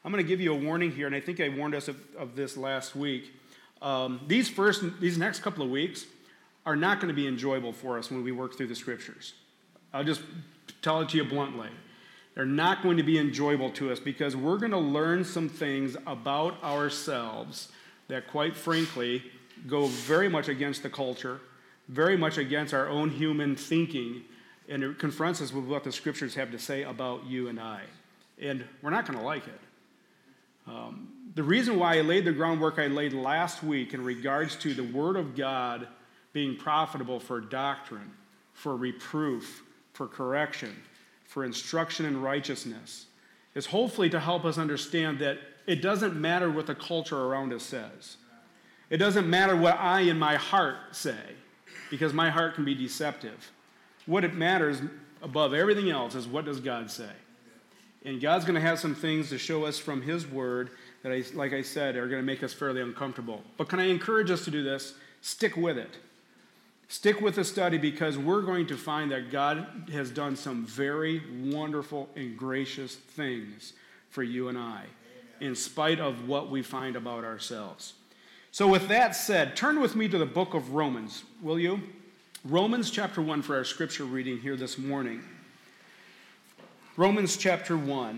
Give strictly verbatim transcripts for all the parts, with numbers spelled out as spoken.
I'm going to give you a warning here, and I think I warned us of, of this last week. Um, these first, these next couple of weeks are not going to be enjoyable for us when we work through the Scriptures. I'll just tell it to you bluntly. They're not going to be enjoyable to us because we're going to learn some things about ourselves that, quite frankly, go very much against the culture, very much against our own human thinking, and it confronts us with what the Scriptures have to say about you and I. And we're not going to like it. Um, the reason why I laid the groundwork I laid last week in regards to the Word of God being profitable for doctrine, for reproof, for correction, for instruction in righteousness, is hopefully to help us understand that it doesn't matter what the culture around us says. It doesn't matter what I in my heart say, because my heart can be deceptive. What it matters above everything else is, what does God say? And God's going to have some things to show us from His Word that, I, like I said, are going to make us fairly uncomfortable. But can I encourage us to do this? Stick with it. Stick with the study, because we're going to find that God has done some very wonderful and gracious things for you and I, in spite of what we find about ourselves. So with that said, turn with me to the book of Romans, will you? Romans chapter one for our scripture reading here this morning. Romans chapter one.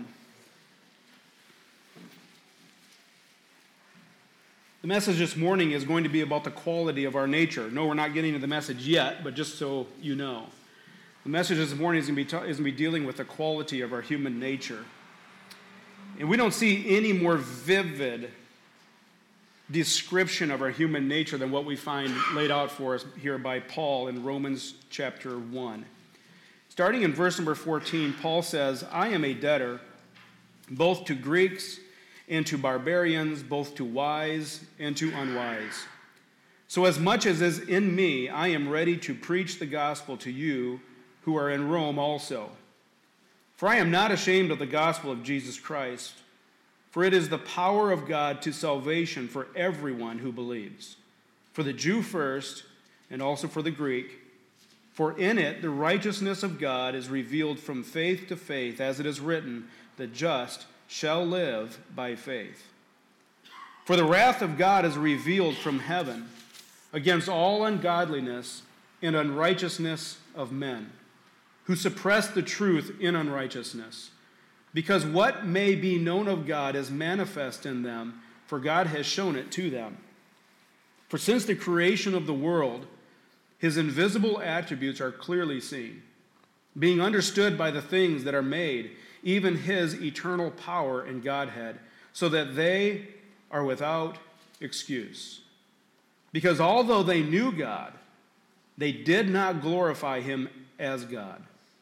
The message this morning is going to be about the quality of our nature. No, we're not getting to the message yet, but just so you know. The message this morning is going to be, ta- is going to be dealing with the quality of our human nature. And we don't see any more vivid description of our human nature than what we find laid out for us here by Paul in Romans chapter one. Starting in verse number fourteen, Paul says, I am a debtor both to Greeks and to barbarians, both to wise and to unwise. So as much as is in me, I am ready to preach the gospel to you who are in Rome also. For I am not ashamed of the gospel of Jesus Christ, for it is the power of God to salvation for everyone who believes, for the Jew first, and also for the Greek. For in it the righteousness of God is revealed from faith to faith, as it is written, the just shall live by faith. For the wrath of God is revealed from heaven against all ungodliness and unrighteousness of men, who suppress the truth in unrighteousness. Because what may be known of God is manifest in them, for God has shown it to them. For since the creation of the world, His invisible attributes are clearly seen, being understood by the things that are made, even His eternal power and Godhead, so that they are without excuse. Because although they knew God, they did not glorify Him as God,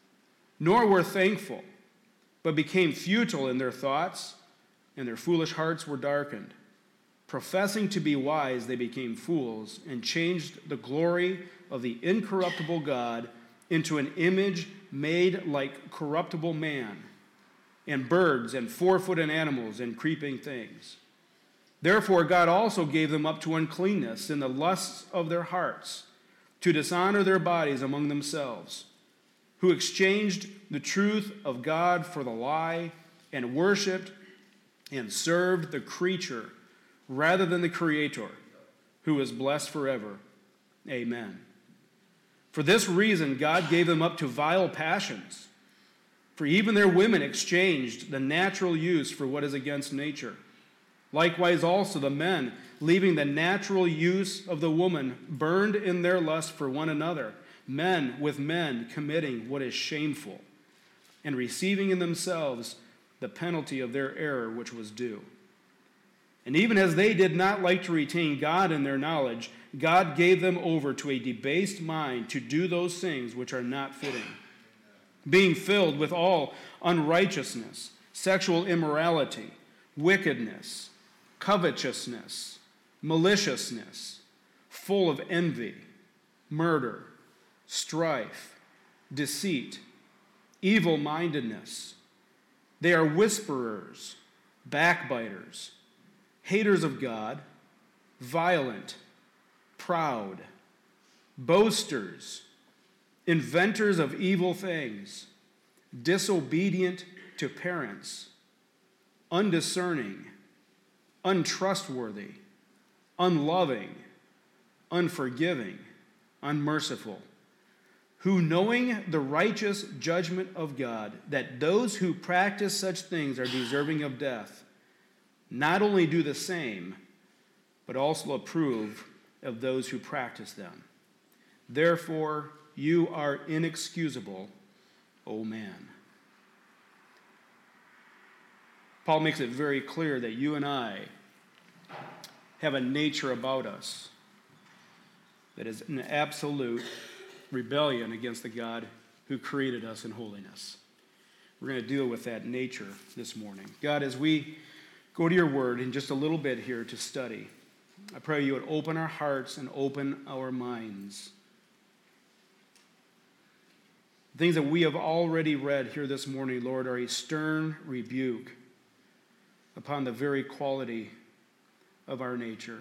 nor were thankful, but became futile in their thoughts, and their foolish hearts were darkened. Professing to be wise, they became fools, and changed the glory of the incorruptible God into an image made like corruptible man, and birds, and four-footed animals, and creeping things. Therefore God also gave them up to uncleanness in the lusts of their hearts, to dishonor their bodies among themselves, who exchanged the truth of God for the lie, and worshipped and served the creature rather than the Creator, who is blessed forever. Amen. For this reason God gave them up to vile passions, for even their women exchanged the natural use for what is against nature. Likewise also the men, leaving the natural use of the woman, burned in their lust for one another, men with men committing what is shameful, and receiving in themselves the penalty of their error which was due. And even as they did not like to retain God in their knowledge, God gave them over to a debased mind to do those things which are not fitting, being filled with all unrighteousness, sexual immorality, wickedness, covetousness, maliciousness, full of envy, murder, strife, deceit, evil-mindedness. They are whisperers, backbiters, haters of God, violent, proud, boasters, inventors of evil things, disobedient to parents, undiscerning, untrustworthy, unloving, unforgiving, unmerciful, who, knowing the righteous judgment of God, that those who practice such things are deserving of death, not only do the same, but also approve of those who practice them. Therefore, you are inexcusable, O man. Paul makes it very clear that you and I have a nature about us that is an absolute rebellion against the God who created us in holiness. We're going to deal with that nature this morning. God, as we go to your word in just a little bit here to study, I pray you would open our hearts and open our minds. The things that we have already read here this morning, Lord, are a stern rebuke upon the very quality of our nature.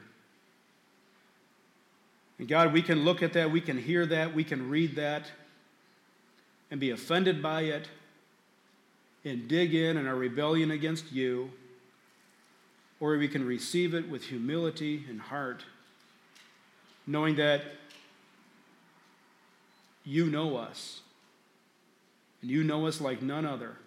And God, we can look at that, we can hear that, we can read that, and be offended by it, and dig in in our rebellion against you, or we can receive it with humility and heart, knowing that you know us, and you know us like none other,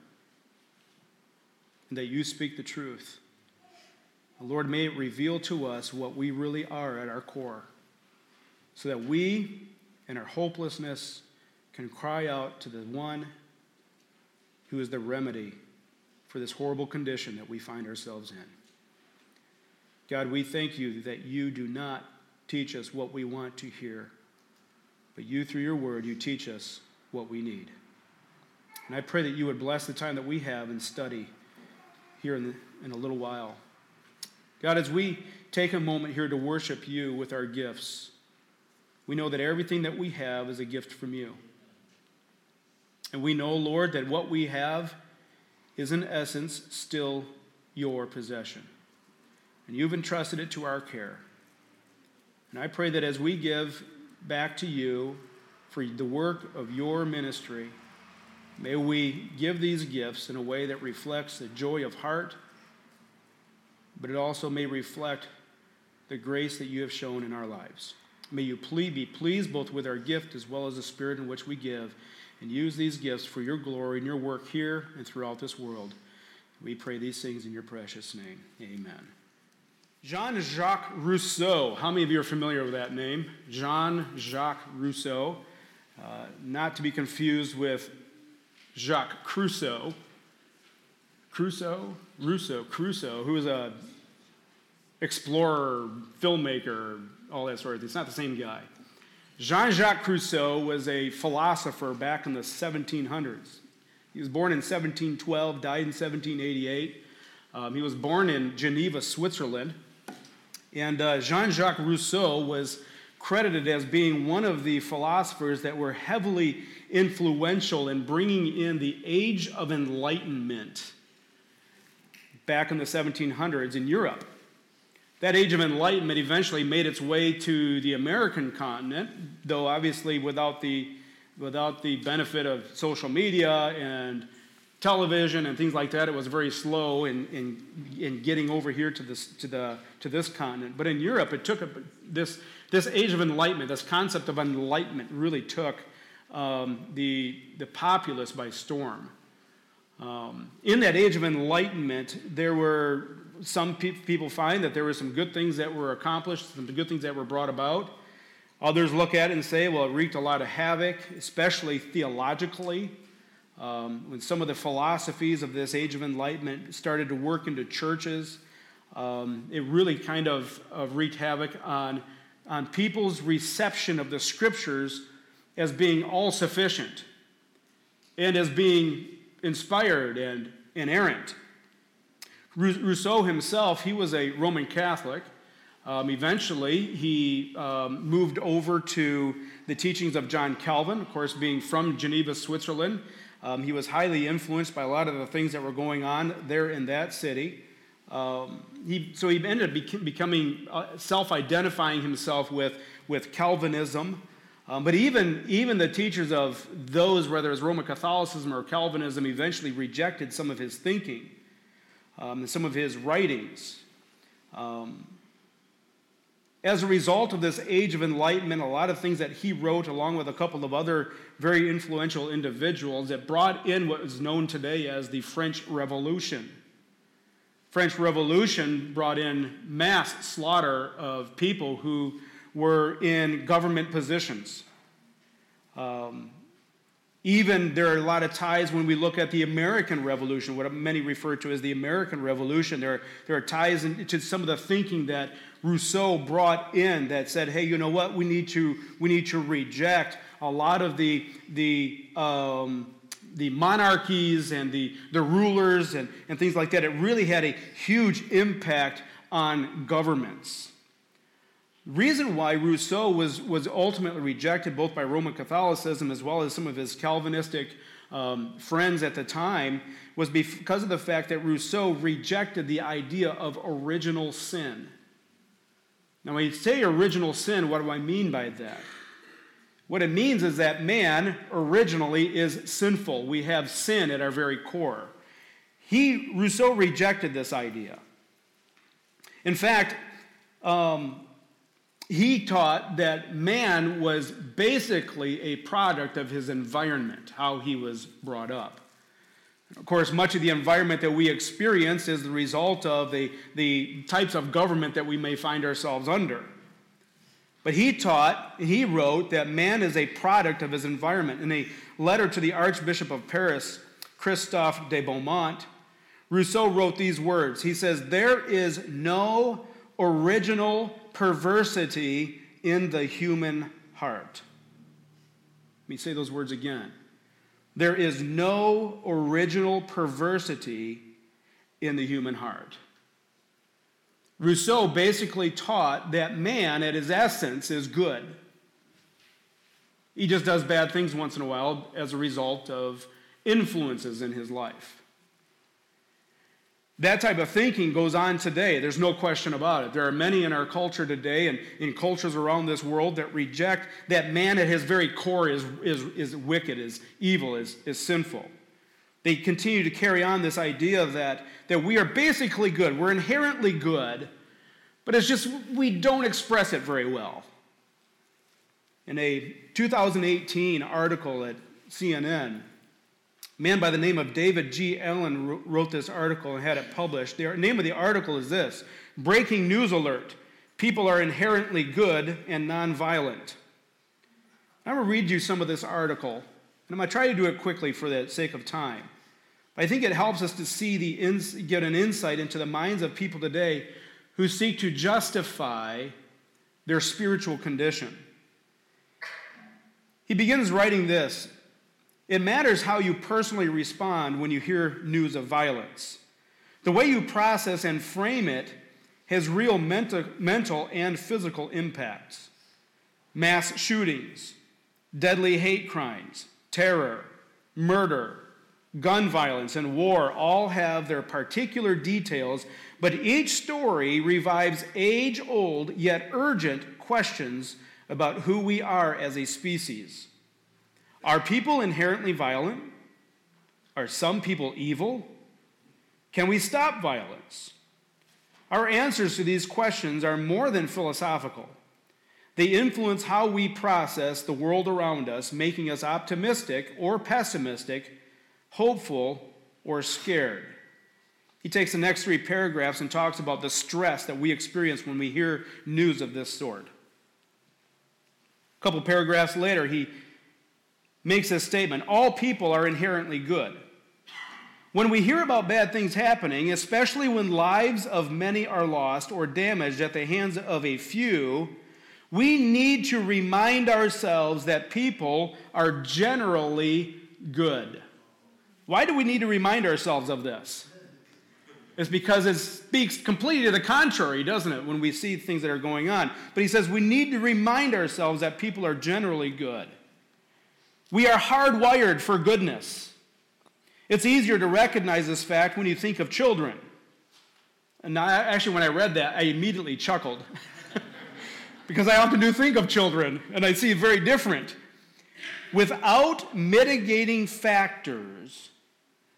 and that you speak the truth. Lord, may it reveal to us what we really are at our core, so that we, in our hopelessness, can cry out to the one who is the remedy for this horrible condition that we find ourselves in. God, we thank you that you do not teach us what we want to hear, but you, through your word, you teach us what we need. And I pray that you would bless the time that we have in study here in, the, in a little while. God, as we take a moment here to worship you with our gifts, we know that everything that we have is a gift from you. And we know, Lord, that what we have is in essence still your possession. And you've entrusted it to our care. And I pray that as we give back to you for the work of your ministry, may we give these gifts in a way that reflects the joy of heart, but it also may reflect the grace that you have shown in our lives. May you please be pleased both with our gift as well as the spirit in which we give, and use these gifts for your glory and your work here and throughout this world. We pray these things in your precious name. Amen. Jean-Jacques Rousseau. How many of you are familiar with that name? Jean-Jacques Rousseau. Uh, not to be confused with Jacques Crusoe. Crusoe? Rousseau. Crusoe, who was a explorer, filmmaker, all that sort of thing. It's not the same guy. Jean-Jacques Rousseau was a philosopher back in the seventeen hundreds. He was born in seventeen twelve, died in seventeen eighty-eight. Um, he was born in Geneva, Switzerland. And uh, Jean-Jacques Rousseau was credited as being one of the philosophers that were heavily influential in bringing in the Age of Enlightenment back in the seventeen hundreds in Europe. That Age of Enlightenment eventually made its way to the American continent, though obviously without the, without the benefit of social media and television and things like that, it was very slow in, in, in getting over here to this, to, the, to this continent. But in Europe, it took a, this, this Age of Enlightenment, this concept of enlightenment really took um, the, the populace by storm. Um, in that Age of Enlightenment, there were some pe- people find that there were some good things that were accomplished, some good things that were brought about. Others look at it and say, well, it wreaked a lot of havoc, especially theologically. Um, when some of the philosophies of this Age of Enlightenment started to work into churches, um, it really kind of, of wreaked havoc on, on people's reception of the Scriptures as being all-sufficient and as being inspired and inerrant. Rousseau himself, he was a Roman Catholic. Um, eventually, he um, moved over to the teachings of John Calvin, of course, being from Geneva, Switzerland. Um, he was highly influenced by a lot of the things that were going on there in that city. Um, he, so he ended up bec- becoming, uh, self-identifying himself with, with Calvinism. Um, but even, even the teachers of those, whether it was Roman Catholicism or Calvinism, eventually rejected some of his thinking. um, and some of his writings. Um, as a result of this age of enlightenment, a lot of things that he wrote, along with a couple of other very influential individuals, that brought in what is known today as the French Revolution. French Revolution brought in mass slaughter of people who were in government positions. Um, even there are a lot of ties when we look at the American Revolution, what many refer to as the American Revolution. There are, there are ties into some of the thinking that Rousseau brought in that said, hey, you know what, we need to we need to reject a lot of the the um, the monarchies and the, the rulers and, and things like that. It really had a huge impact on governments. The reason why Rousseau was, was ultimately rejected both by Roman Catholicism as well as some of his Calvinistic um, friends at the time was because of the fact that Rousseau rejected the idea of original sin. Now, when you say original sin, what do I mean by that? What it means is that man originally is sinful. We have sin at our very core. He, Rousseau rejected this idea. In fact, um, he taught that man was basically a product of his environment, how he was brought up. Of course, much of the environment that we experience is the result of the, the types of government that we may find ourselves under. But he taught, he wrote that man is a product of his environment. In a letter to the Archbishop of Paris, Christophe de Beaumont, Rousseau wrote these words. He says, "There is no original perversity in the human heart." Let me say those words again. There is no original perversity in the human heart. Rousseau basically taught that man, at his essence, is good. He just does bad things once in a while as a result of influences in his life. That type of thinking goes on today. There's no question about it. There are many in our culture today and in cultures around this world that reject that man at his very core is, is, is wicked, is evil, is, is sinful. They continue to carry on this idea that, that we are basically good. We're inherently good, but it's just we don't express it very well. In a two thousand eighteen article at C N N, a man by the name of David G. Allen wrote this article and had it published. The name of the article is this: "Breaking News Alert. People are inherently good and nonviolent." I'm going to read you some of this article, and I'm going to try to do it quickly for the sake of time. But I think it helps us to see the ins- get an insight into the minds of people today who seek to justify their spiritual condition. He begins writing this: "It matters how you personally respond when you hear news of violence. The way you process and frame it has real mental, mental and physical impacts. Mass shootings, deadly hate crimes, terror, murder, gun violence, and war all have their particular details, but each story revives age-old yet urgent questions about who we are as a species. Are people inherently violent? Are some people evil? Can we stop violence? Our answers to these questions are more than philosophical. They influence how we process the world around us, making us optimistic or pessimistic, hopeful or scared." He takes the next three paragraphs and talks about the stress that we experience when we hear news of this sort. A couple paragraphs later, he makes this statement: "All people are inherently good. When we hear about bad things happening, especially when lives of many are lost or damaged at the hands of a few, we need to remind ourselves that people are generally good." Why do we need to remind ourselves of this? It's because it speaks completely to the contrary, doesn't it, when we see things that are going on. But he says we need to remind ourselves that people are generally good. We are hardwired for goodness. It's easier to recognize this fact when you think of children. And I, actually, when I read that, I immediately chuckled. Because I often do think of children, and I see it very different. Without mitigating factors,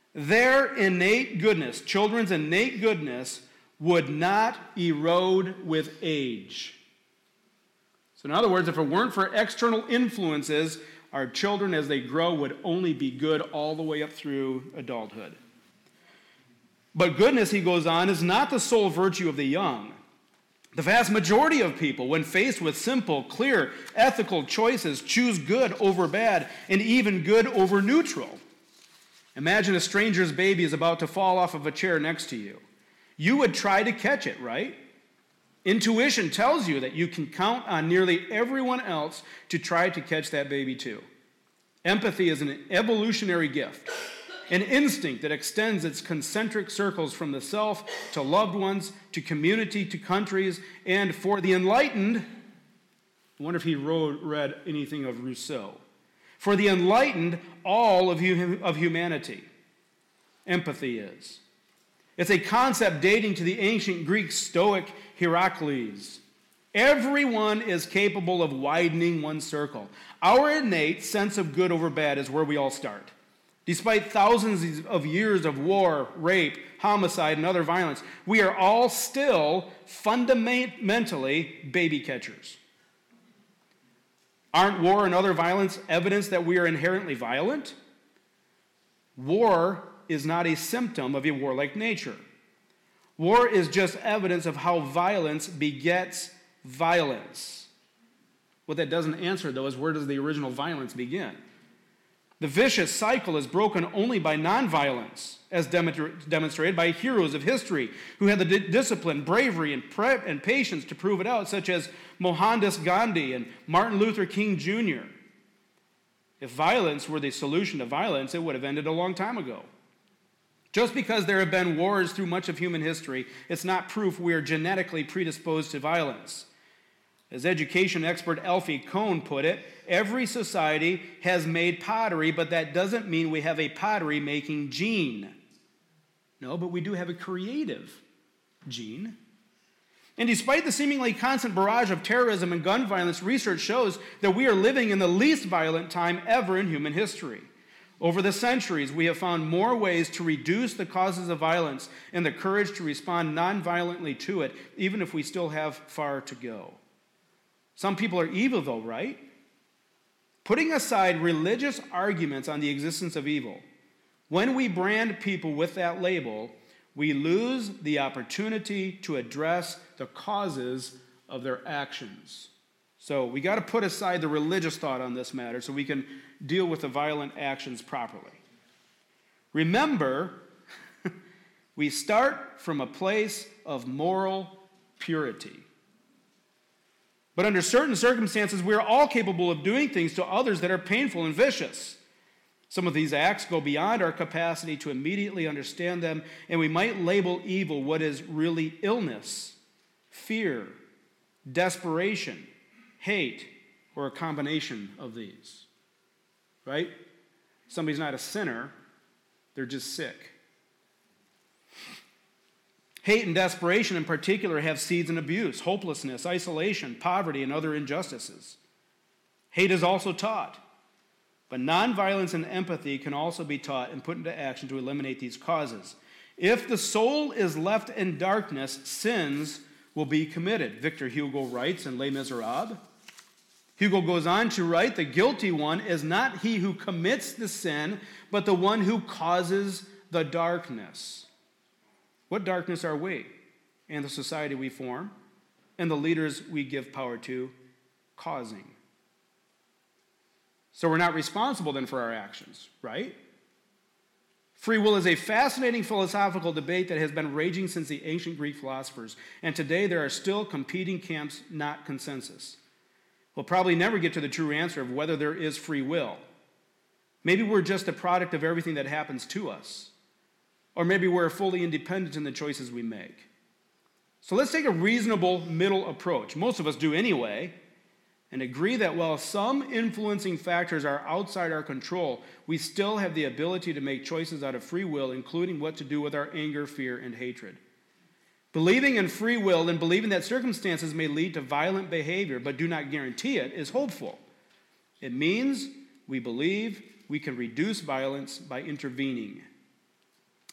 their innate goodness, children's innate goodness, would not erode with age. So in other words, if it weren't for external influences, our children as they grow would only be good all the way up through adulthood. But goodness, he goes on, is not the sole virtue of the young. The vast majority of people, when faced with simple, clear, ethical choices, choose good over bad and even good over neutral. Imagine a stranger's baby is about to fall off of a chair next to you. You would try to catch it, right? Intuition tells you that you can count on nearly everyone else to try to catch that baby too. Empathy is an evolutionary gift, an instinct that extends its concentric circles from the self to loved ones, to community, to countries, and for the enlightened, I wonder if he wrote, read anything of Rousseau. For the enlightened, all of, hum- of humanity, empathy is. It's a concept dating to the ancient Greek Stoic Heracles. Everyone is capable of widening one's circle. Our innate sense of good over bad is where we all start. Despite thousands of years of war, rape, homicide, and other violence, we are all still fundamentally baby catchers. Aren't war and other violence evidence that we are inherently violent? War is not a symptom of a warlike nature. War is just evidence of how violence begets violence. What that doesn't answer, though, is where does the original violence begin? The vicious cycle is broken only by nonviolence, as demonstrated by heroes of history who had the di- discipline, bravery, and, pre- and patience to prove it out, such as Mohandas Gandhi and Martin Luther King Junior If violence were the solution to violence, it would have ended a long time ago. Just because there have been wars through much of human history, it's not proof we are genetically predisposed to violence. As education expert Alfie Kohn put it, every society has made pottery, but that doesn't mean we have a pottery-making gene. No, but we do have a creative gene. And despite the seemingly constant barrage of terrorism and gun violence, research shows that we are living in the least violent time ever in human history. Over the centuries, we have found more ways to reduce the causes of violence and the courage to respond nonviolently to it, even if we still have far to go. Some people are evil, though, right? Putting aside religious arguments on the existence of evil, when we brand people with that label, we lose the opportunity to address the causes of their actions. So we got to put aside the religious thought on this matter so we can deal with the violent actions properly. Remember, we start from a place of moral purity. But under certain circumstances, we are all capable of doing things to others that are painful and vicious. Some of these acts go beyond our capacity to immediately understand them, and we might label evil what is really illness, fear, desperation, hate, or a combination of these. Right? Somebody's not a sinner, they're just sick. Hate and desperation in particular have seeds in abuse, hopelessness, isolation, poverty, and other injustices. Hate is also taught, but nonviolence and empathy can also be taught and put into action to eliminate these causes. If the soul is left in darkness, sins will be committed. Victor Hugo writes in Les Miserables. Hugo goes on to write, the guilty one is not he who commits the sin, but the one who causes the darkness. What darkness are we and the society we form and the leaders we give power to causing? So we're not responsible then for our actions, right? Free will is a fascinating philosophical debate that has been raging since the ancient Greek philosophers, and today there are still competing camps, not consensus. We'll probably never get to the true answer of whether there is free will. Maybe we're just a product of everything that happens to us. Or maybe we're fully independent in the choices we make. So let's take a reasonable middle approach. Most of us do anyway, and agree that while some influencing factors are outside our control, we still have the ability to make choices out of free will, including what to do with our anger, fear, and hatred. Believing in free will and believing that circumstances may lead to violent behavior but do not guarantee it is hopeful. It means we believe we can reduce violence by intervening.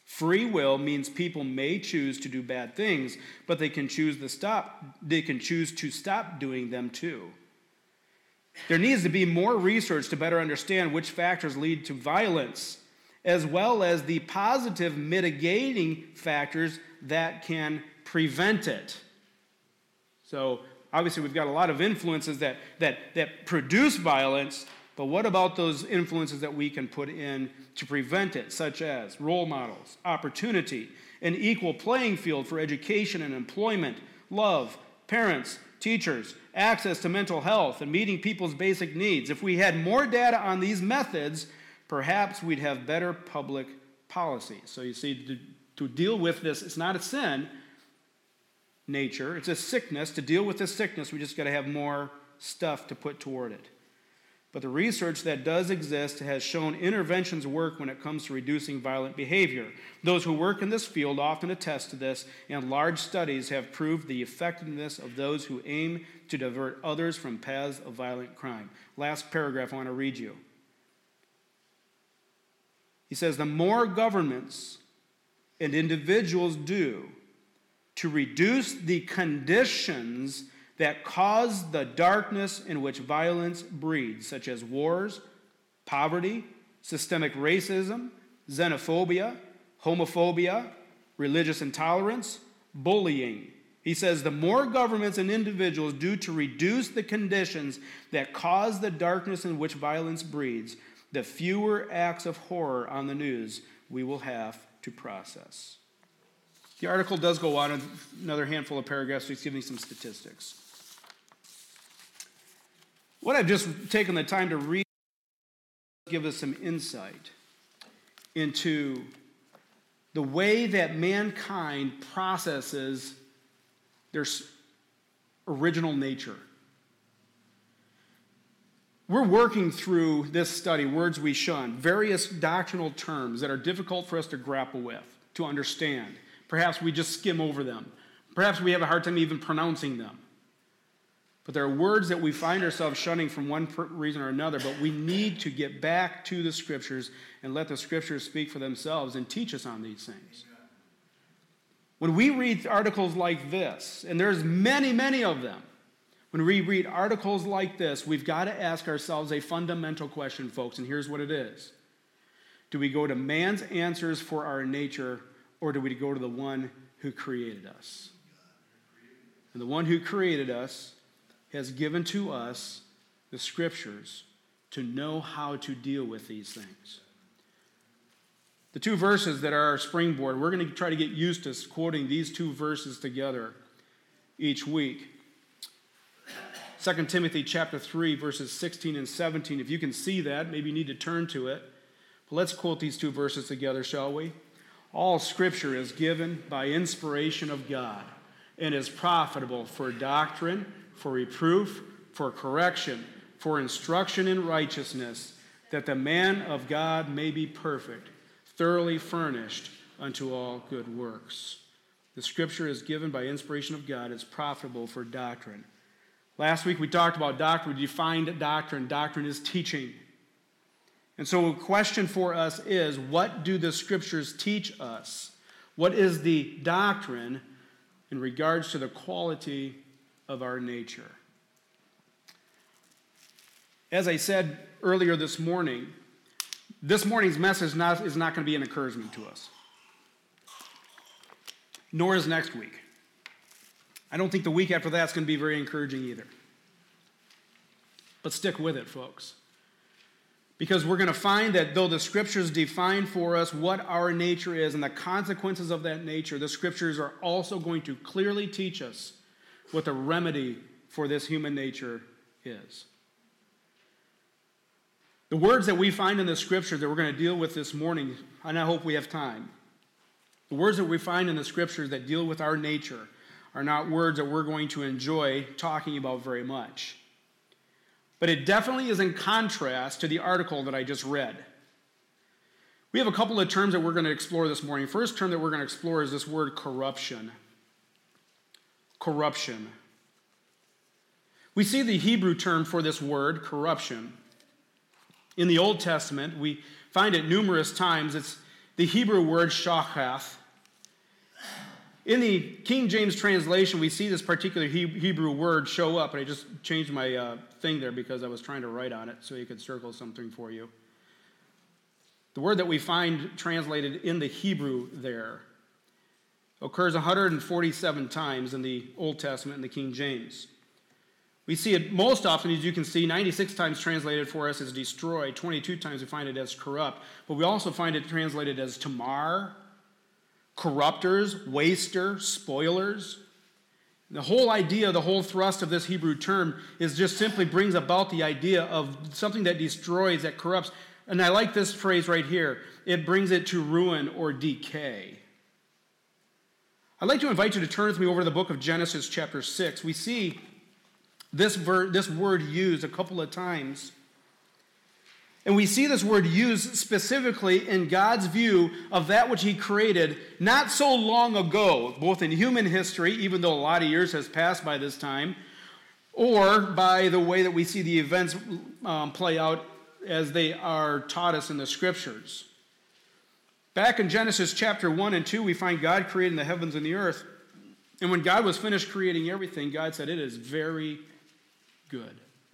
Free will means people may choose to do bad things, but they can choose to stop, they can choose to stop doing them too. There needs to be more research to better understand which factors lead to violence, as well as the positive mitigating factors that can prevent it. So obviously we've got a lot of influences that, that, that produce violence, but what about those influences that we can put in to prevent it, such as role models, opportunity, an equal playing field for education and employment, love, parents, teachers, access to mental health, and meeting people's basic needs? If we had more data on these methods, perhaps we'd have better public policy. So you see, to, to deal with this, it's not a sin, nature, it's a sickness. To deal with this sickness, we just got to have more stuff to put toward it. But the research that does exist has shown interventions work when it comes to reducing violent behavior. Those who work in this field often attest to this, and large studies have proved the effectiveness of those who aim to divert others from paths of violent crime. Last paragraph I want to read you. He says, the more governments and individuals do to reduce the conditions that cause the darkness in which violence breeds, such as wars, poverty, systemic racism, xenophobia, homophobia, religious intolerance, bullying. He says the more governments and individuals do to reduce the conditions that cause the darkness in which violence breeds, the fewer acts of horror on the news we will have to process. The article does go on another handful of paragraphs, so he's giving some statistics. What I've just taken the time to read gives us some insight into the way that mankind processes their original nature. We're working through this study, Words We Shun, various doctrinal terms that are difficult for us to grapple with, to understand. Perhaps we just skim over them. Perhaps we have a hard time even pronouncing them. But there are words that we find ourselves shunning from one reason or another, but we need to get back to the Scriptures and let the Scriptures speak for themselves and teach us on these things. When we read articles like this, and there's many, many of them, when we read articles like this, we've got to ask ourselves a fundamental question, folks, and here's what it is. Do we go to man's answers for our nature, or do we go to the one who created us? And the one who created us has given to us the Scriptures to know how to deal with these things. The two verses that are our springboard, we're going to try to get used to quoting these two verses together each week. Second Timothy chapter three, verses sixteen and seventeen. If you can see that, maybe you need to turn to it. But let's quote these two verses together, shall we? All Scripture is given by inspiration of God and is profitable for doctrine, for reproof, for correction, for instruction in righteousness, that the man of God may be perfect, thoroughly furnished unto all good works. The Scripture is given by inspiration of God. It's profitable for doctrine. Last week we talked about doctrine. We defined doctrine. Doctrine is teaching. And so a question for us is, what do the Scriptures teach us? What is the doctrine in regards to the quality of our nature? As I said earlier this morning, this morning's message not, is not going to be an encouragement to us. Nor is next week. I don't think the week after that's going to be very encouraging either. But stick with it, folks. Because we're going to find that though the Scriptures define for us what our nature is and the consequences of that nature, the Scriptures are also going to clearly teach us what the remedy for this human nature is. The words that we find in the Scripture that we're going to deal with this morning, and I hope we have time, the words that we find in the Scriptures that deal with our nature are not words that we're going to enjoy talking about very much. But it definitely is in contrast to the article that I just read. We have a couple of terms that we're going to explore this morning. First term that we're going to explore is this word corruption. Corruption. We see the Hebrew term for this word, corruption. In the Old Testament, we find it numerous times. It's, the Hebrew word shachath. In the King James translation, we see this particular Hebrew word show up, and I just changed my uh, thing there because I was trying to write on it so you could circle something for you. The word that we find translated in the Hebrew there occurs one hundred forty-seven times in the Old Testament in the King James. We see it most often, as you can see, ninety-six times translated for us as destroy, twenty-two times we find it as corrupt, but we also find it translated as tamar, corrupters, waster, spoilers. The whole idea, the whole thrust of this Hebrew term is just simply brings about the idea of something that destroys, that corrupts. And I like this phrase right here. It brings it to ruin or decay. I'd like to invite you to turn with me over to the book of Genesis chapter six. We see this, ver- this word used a couple of times. And we see this word used specifically in God's view of that which he created not so long ago, both in human history, even though a lot of years has passed by this time, or by the way that we see the events um, play out as they are taught us in the scriptures. Back in Genesis chapter one and two, we find God creating the heavens and the earth. And when God was finished creating everything, God said, "It is very good."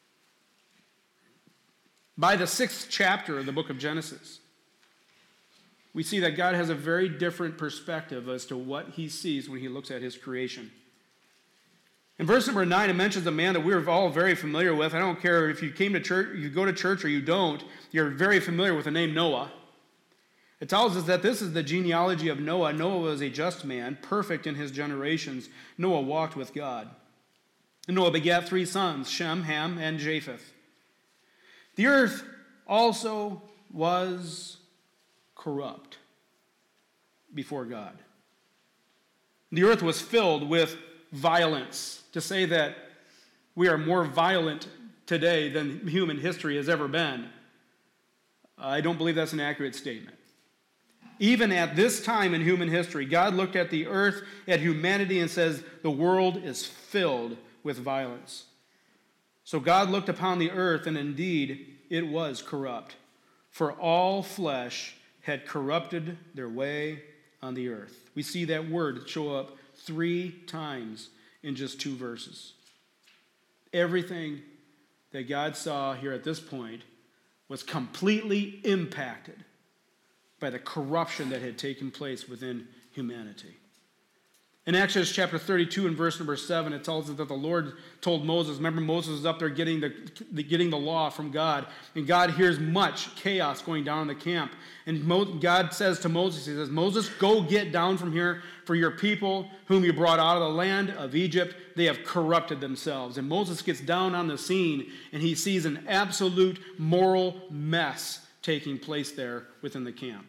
By the sixth chapter of the book of Genesis, we see that God has a very different perspective as to what he sees when he looks at his creation. In verse number nine, it mentions a man that we're all very familiar with. I don't care if you came to church, you go to church or you don't, you're very familiar with the name Noah. It tells us that this is the genealogy of Noah. Noah was a just man, perfect in his generations. Noah walked with God. And Noah begat three sons, Shem, Ham, and Japheth. The earth also was corrupt before God. The earth was filled with violence. To say that we are more violent today than human history has ever been, I don't believe that's an accurate statement. Even at this time in human history, God looked at the earth, at humanity, and says, the world is filled with violence. So God looked upon the earth, and indeed it was corrupt. For all flesh had corrupted their way on the earth. We see that word show up three times in just two verses. Everything that God saw here at this point was completely impacted by the corruption that had taken place within humanity. In Exodus chapter thirty-two and verse number seven, it tells us that the Lord told Moses, remember Moses was up there getting the, the, getting the law from God, and God hears much chaos going down in the camp. And Mo, God says to Moses, he says, Moses, go get down from here, for your people whom you brought out of the land of Egypt, they have corrupted themselves. And Moses gets down on the scene, and he sees an absolute moral mess taking place there within the camp.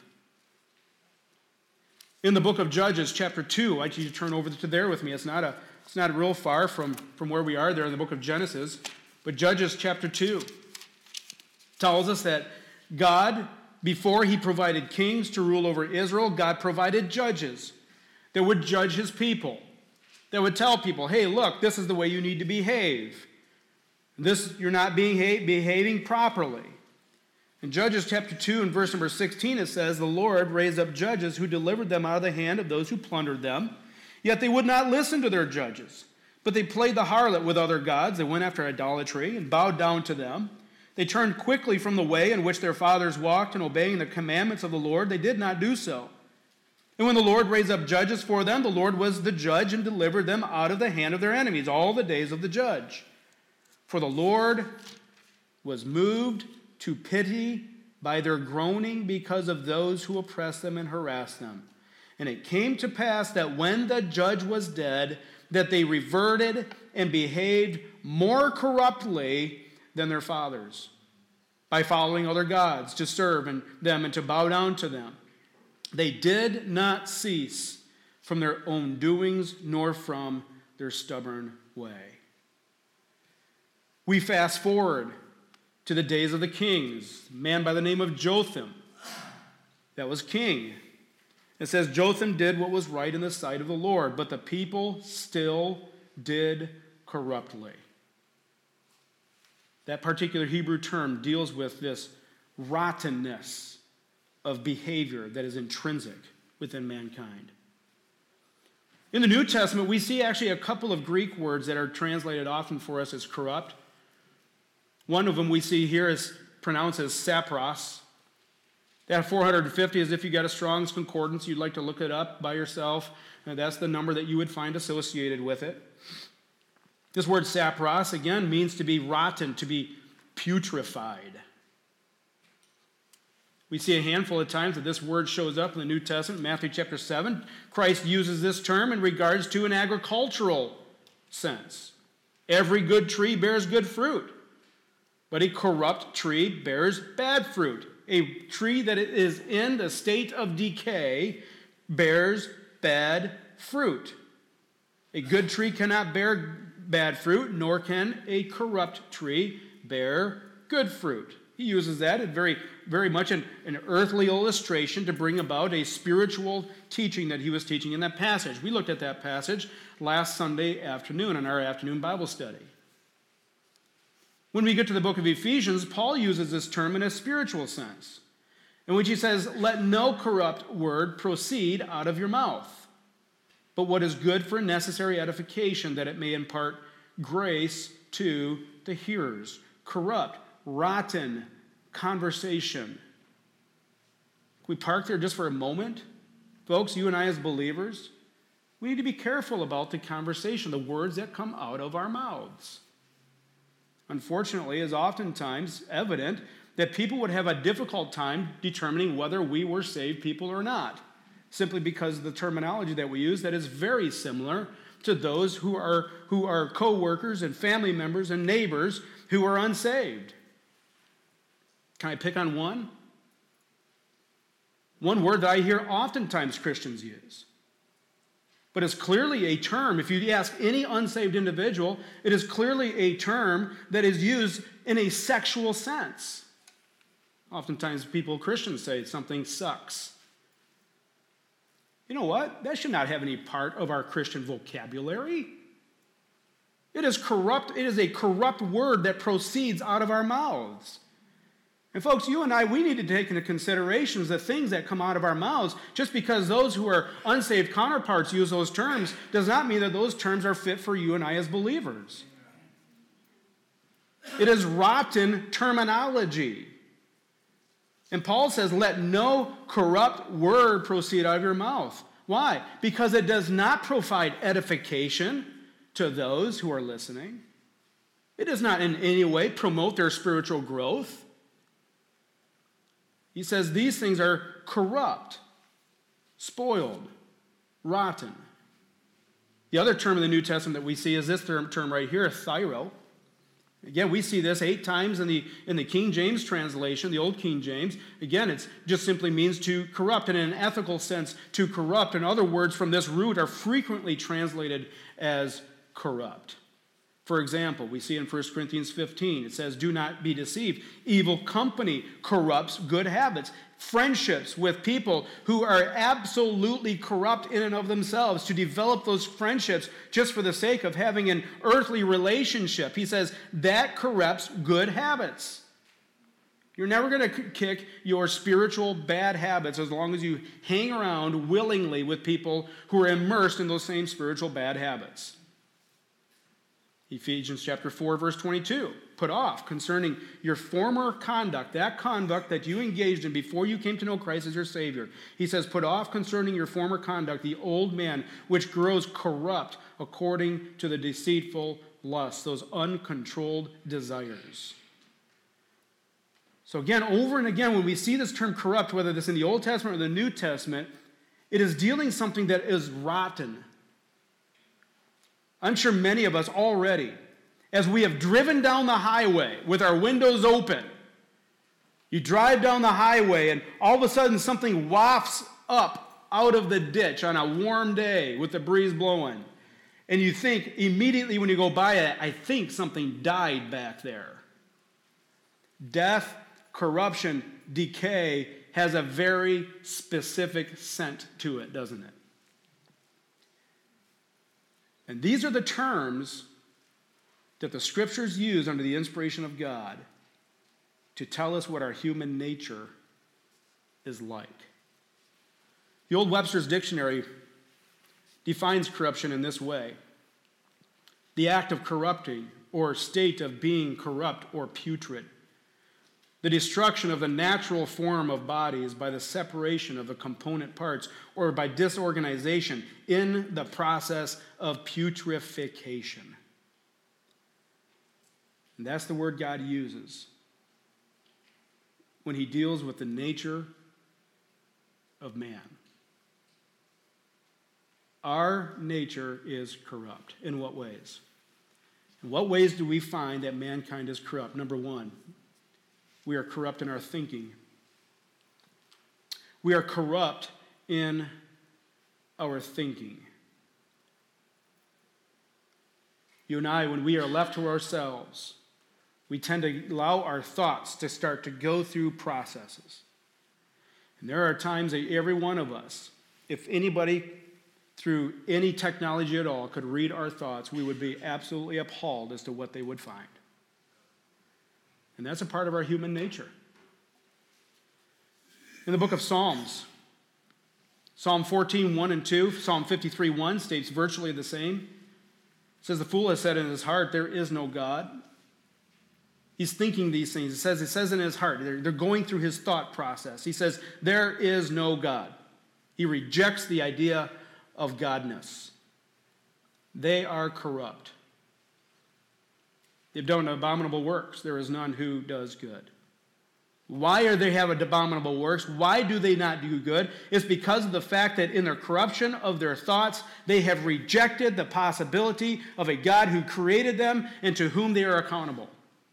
In the book of Judges, chapter two, I'd like you to turn over to there with me. It's not a, it's not real far from, from where we are there in the book of Genesis. But Judges chapter two tells us that God, before he provided kings to rule over Israel, God provided judges that would judge his people, that would tell people, hey, look, this is the way you need to behave. This, you're not being, behaving properly. In Judges chapter two and verse number sixteen, it says, the Lord raised up judges who delivered them out of the hand of those who plundered them. Yet they would not listen to their judges, but they played the harlot with other gods. They went after idolatry and bowed down to them. They turned quickly from the way in which their fathers walked, and obeying the commandments of the Lord, they did not do so. And when the Lord raised up judges for them, the Lord was the judge and delivered them out of the hand of their enemies all the days of the judge. For the Lord was moved to pity by their groaning because of those who oppress them and harass them. And it came to pass that when the judge was dead, that they reverted and behaved more corruptly than their fathers, by following other gods to serve them and to bow down to them. They did not cease from their own doings, nor from their stubborn way. We fast forward to the days of the kings, a man by the name of Jotham, that was king. It says Jotham did what was right in the sight of the Lord, but the people still did corruptly. That particular Hebrew term deals with this rottenness of behavior that is intrinsic within mankind. In the New Testament, we see actually a couple of Greek words that are translated often for us as corrupt. One of them we see here is pronounced as sapros. That four hundred fifty is if you got a Strong's Concordance, you'd like to look it up by yourself. And that's the number that you would find associated with it. This word sapros, again, means to be rotten, to be putrefied. We see a handful of times that this word shows up in the New Testament. Matthew chapter seven, Christ uses this term in regards to an agricultural sense. Every good tree bears good fruit, but a corrupt tree bears bad fruit. A tree that is in a state of decay bears bad fruit. A good tree cannot bear bad fruit, nor can a corrupt tree bear good fruit. He uses that very, very much an, an earthly illustration to bring about a spiritual teaching that he was teaching in that passage. We looked at that passage last Sunday afternoon in our afternoon Bible study. When we get to the book of Ephesians, Paul uses this term in a spiritual sense, in which he says, "Let no corrupt word proceed out of your mouth, but what is good for necessary edification, that it may impart grace to the hearers." Corrupt, rotten conversation. Can we park there just for a moment? Folks, you and I as believers, we need to be careful about the conversation, the words that come out of our mouths. Unfortunately, it is oftentimes evident that people would have a difficult time determining whether we were saved people or not, simply because of the terminology that we use that is very similar to those who are, who are co-workers and family members and neighbors who are unsaved. Can I pick on one? One word that I hear oftentimes Christians use. But it's clearly a term, if you ask any unsaved individual, it is clearly a term that is used in a sexual sense. Oftentimes people, Christians, say something sucks. You know what? That should not have any part of our Christian vocabulary. It is corrupt. It is a corrupt word that proceeds out of our mouths. And folks, you and I, we need to take into consideration the things that come out of our mouths. Just because those who are unsaved counterparts use those terms does not mean that those terms are fit for you and I as believers. It is rotten terminology. And Paul says, "Let no corrupt word proceed out of your mouth." Why? Because it does not provide edification to those who are listening. It does not in any way promote their spiritual growth. He says these things are corrupt, spoiled, rotten. The other term in the New Testament that we see is this term, term right here, thyro. Again, we see this eight times in the, in the King James translation, the Old King James. Again, it just simply means to corrupt, and in an ethical sense, to corrupt. And other words from this root are frequently translated as corrupt. For example, we see in First Corinthians fifteen, it says, "Do not be deceived. Evil company corrupts good habits." Friendships with people who are absolutely corrupt in and of themselves, to develop those friendships just for the sake of having an earthly relationship. He says that corrupts good habits. You're never going to kick your spiritual bad habits as long as you hang around willingly with people who are immersed in those same spiritual bad habits. Ephesians chapter four, verse twenty-two. Put off concerning your former conduct, that conduct that you engaged in before you came to know Christ as your Savior. He says, put off concerning your former conduct the old man, which grows corrupt according to the deceitful lusts, those uncontrolled desires. So again, over and again, when we see this term corrupt, whether this in the Old Testament or the New Testament, it is dealing something that is rotten. I'm sure many of us already, as we have driven down the highway with our windows open, you drive down the highway and all of a sudden something wafts up out of the ditch on a warm day with the breeze blowing. And you think immediately when you go by it, I think something died back there. Death, corruption, decay has a very specific scent to it, doesn't it? And these are the terms that the Scriptures use under the inspiration of God to tell us what our human nature is like. The Old Webster's Dictionary defines corruption in this way: the act of corrupting or state of being corrupt or putrid, the destruction of the natural form of bodies by the separation of the component parts or by disorganization in the process of putrefaction. And that's the word God uses when he deals with the nature of man. Our nature is corrupt. In what ways? In what ways do we find that mankind is corrupt? Number one, we are corrupt in our thinking. We are corrupt in our thinking. You and I, when we are left to ourselves, we tend to allow our thoughts to start to go through processes. And there are times that every one of us, if anybody through any technology at all could read our thoughts, we would be absolutely appalled as to what they would find. And that's a part of our human nature. In the book of Psalms, Psalm fourteen, one and two, Psalm fifty-three, one states virtually the same. It says, the fool has said in his heart, there is no God. He's thinking these things. It says, it says in his heart, they're, they're going through his thought process. He says, there is no God. He rejects the idea of godness. They are corrupt. They've done abominable works. There is none who does good. Why are they have abominable works? Why do they not do good? It's because of the fact that in their corruption of their thoughts, they have rejected the possibility of a God who created them and to whom they are accountable.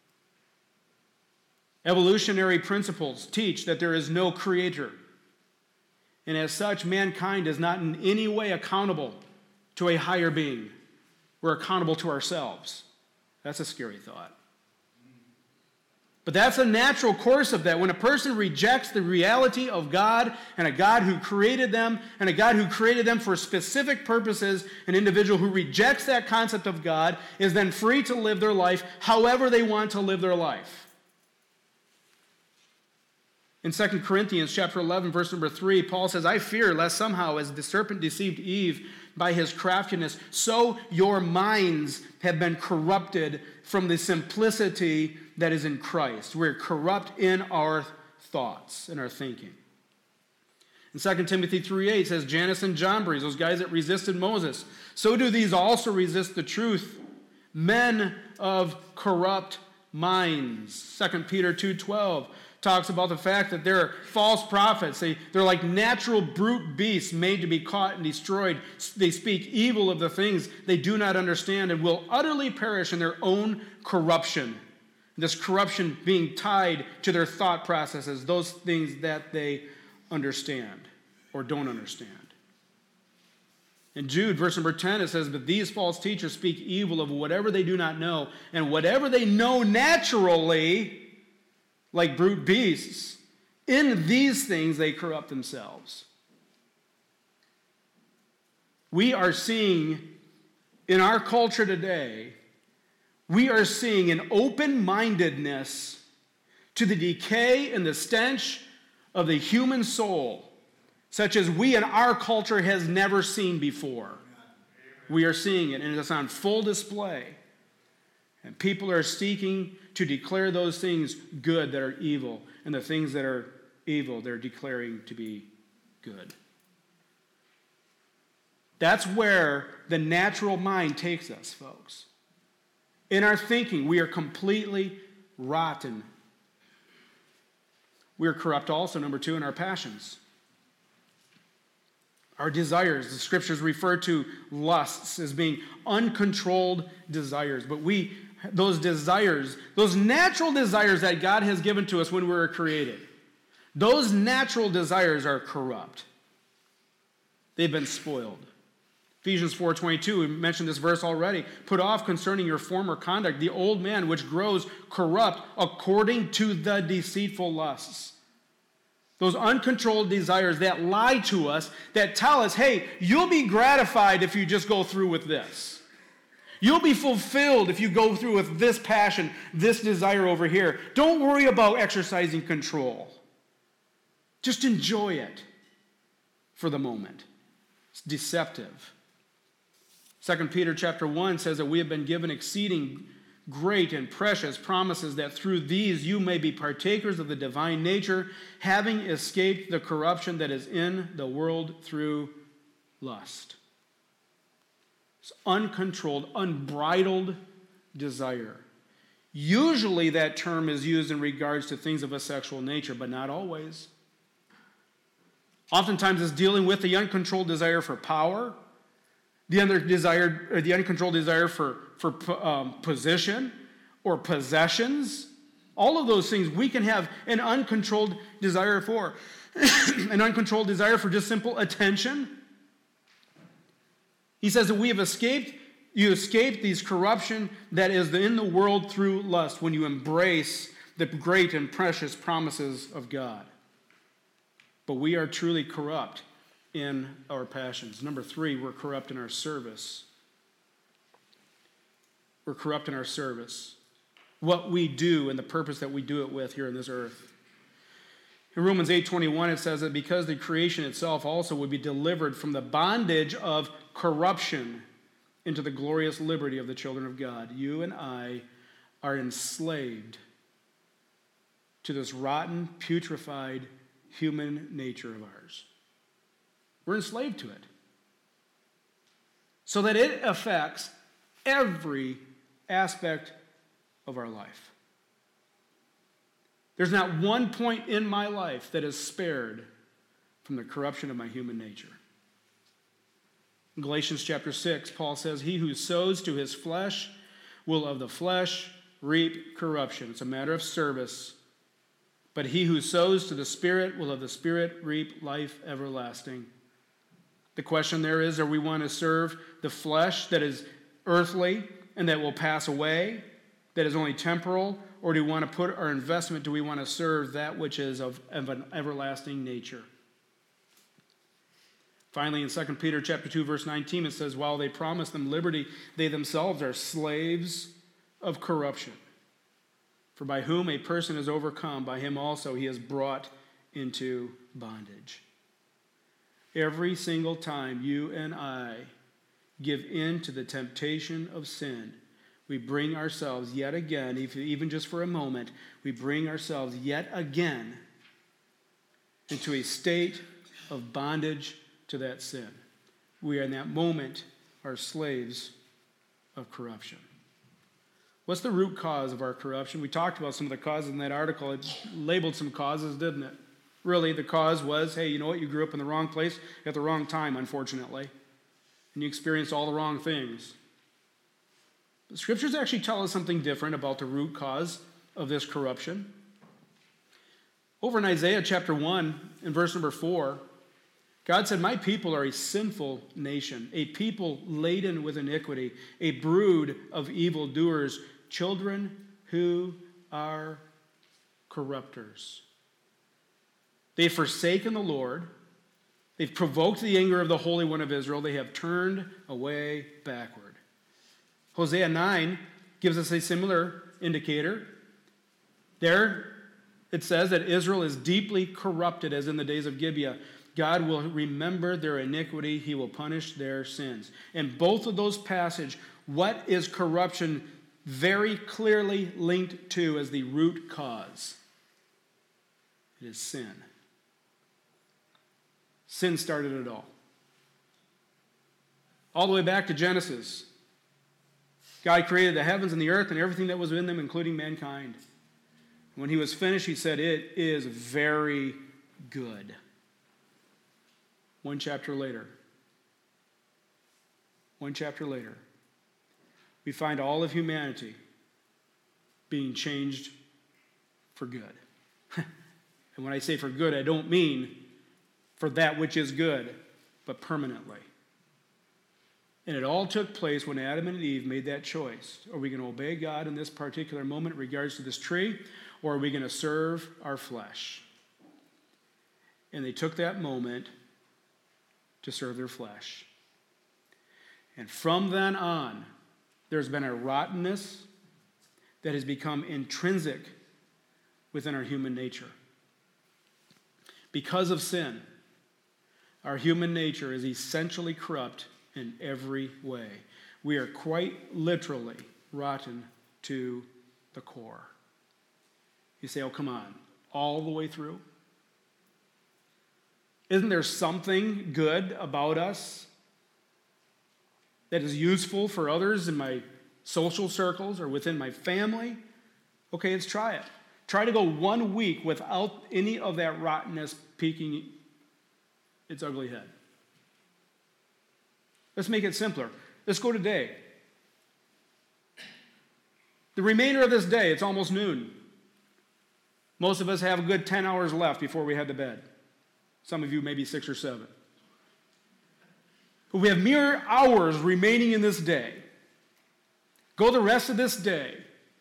Evolutionary principles teach that there is no creator. And as such, mankind is not in any way accountable to a higher being. We're accountable to ourselves. That's a scary thought. But that's a natural course of that. When a person rejects the reality of God and a God who created them and a God who created them for specific purposes, an individual who rejects that concept of God is then free to live their life however they want to live their life. In Second Corinthians chapter eleven, verse number three, Paul says, I fear lest somehow as the serpent deceived Eve by his craftiness, so your minds have been corrupted from the simplicity that is in Christ. We're corrupt in our thoughts, in our thinking. In Second Timothy three eight, it says, Jannes and Jambres, those guys that resisted Moses, so do these also resist the truth, men of corrupt minds. Second Peter two twelve talks about the fact that they're false prophets. They, they're like natural brute beasts made to be caught and destroyed. They speak evil of the things they do not understand and will utterly perish in their own corruption. This corruption being tied to their thought processes, those things that they understand or don't understand. In Jude, verse number ten, it says, but these false teachers speak evil of whatever they do not know, and whatever they know naturally, like brute beasts, in these things they corrupt themselves. We are seeing in our culture today, we are seeing an open-mindedness to the decay and the stench of the human soul, such as we in our culture has never seen before. We are seeing it, and it's on full display. And people are seeking to declare those things good that are evil, and the things that are evil they're declaring to be good. That's where the natural mind takes us, folks. In our thinking, we are completely rotten. We are corrupt also, number two, in our passions. Our desires. The scriptures refer to lusts as being uncontrolled desires. But we, those desires, those natural desires that God has given to us when we were created, those natural desires are corrupt. They've been spoiled. Ephesians four twenty-two, we mentioned this verse already. Put off concerning your former conduct the old man which grows corrupt according to the deceitful lusts. Those uncontrolled desires that lie to us, that tell us, hey, you'll be gratified if you just go through with this. You'll be fulfilled if you go through with this passion, this desire over here. Don't worry about exercising control. Just enjoy it for the moment. It's deceptive. Second Peter chapter one says that we have been given exceeding great and precious promises, that through these you may be partakers of the divine nature, having escaped the corruption that is in the world through lust. It's uncontrolled, unbridled desire. Usually that term is used in regards to things of a sexual nature, but not always. Oftentimes it's dealing with the uncontrolled desire for power, the other desire, or the uncontrolled desire for, for um, position or possessions. All of those things we can have an uncontrolled desire for. An uncontrolled desire for just simple attention. He says that we have escaped, you escape these corruption that is in the world through lust when you embrace the great and precious promises of God. But we are truly corrupt in our passions. Number three, we're corrupt in our service. We're corrupt in our service. What we do and the purpose that we do it with here on this earth. In Romans eight twenty-one, it says that because the creation itself also would be delivered from the bondage of corruption into the glorious liberty of the children of God, you and I are enslaved to this rotten, putrefied human nature of ours. We're enslaved to it. So that it affects every aspect of our life. There's not one point in my life that is spared from the corruption of my human nature. In Galatians chapter six, Paul says, he who sows to his flesh will of the flesh reap corruption. It's a matter of service. But he who sows to the Spirit will of the Spirit reap life everlasting. The question there is, are we want to serve the flesh that is earthly and that will pass away, that is only temporal, or do we want to put our investment, do we want to serve that which is of, of an everlasting nature? Finally, in Second Peter chapter two, verse nineteen, it says, while they promise them liberty, they themselves are slaves of corruption. For by whom a person is overcome, by him also he is brought into bondage. Every single time you and I give in to the temptation of sin, we bring ourselves yet again, even just for a moment, we bring ourselves yet again into a state of bondage to that sin. We are in that moment are slaves of corruption. What's the root cause of our corruption? We talked about some of the causes in that article. It labeled some causes, didn't it? Really, the cause was, hey, you know what? You grew up in the wrong place at the wrong time, unfortunately. And you experienced all the wrong things. The scriptures actually tell us something different about the root cause of this corruption. Over in Isaiah chapter one, in verse number four, God said, my people are a sinful nation, a people laden with iniquity, a brood of evildoers, children who are corrupters. They've forsaken the Lord. They've provoked the anger of the Holy One of Israel. They have turned away backward. Hosea nine gives us a similar indicator. There it says that Israel is deeply corrupted as in the days of Gibeah. God will remember their iniquity. He will punish their sins. In both of those passages, what is corruption very clearly linked to as the root cause? It is sin. Sin started it all. All the way back to Genesis. God created the heavens and the earth and everything that was in them, including mankind. When he was finished, he said, it is very good. One chapter later, one chapter later, we find all of humanity being changed for good. And when I say for good, I don't mean for that which is good, but permanently. And it all took place when Adam and Eve made that choice. Are we going to obey God in this particular moment in regards to this tree, or are we going to serve our flesh? And they took that moment to serve their flesh. And from then on, there's been a rottenness that has become intrinsic within our human nature. Because of sin, our human nature is essentially corrupt in every way. We are quite literally rotten to the core. You say, oh, come on, all the way through? Isn't there something good about us that is useful for others in my social circles or within my family? Okay, let's try it. Try to go one week without any of that rottenness peeking its ugly head. Let's make it simpler. Let's go today. The remainder of this day, it's almost noon. Most of us have a good ten hours left before we head to bed. Some of you maybe six or seven. But we have mere hours remaining in this day. Go the rest of this day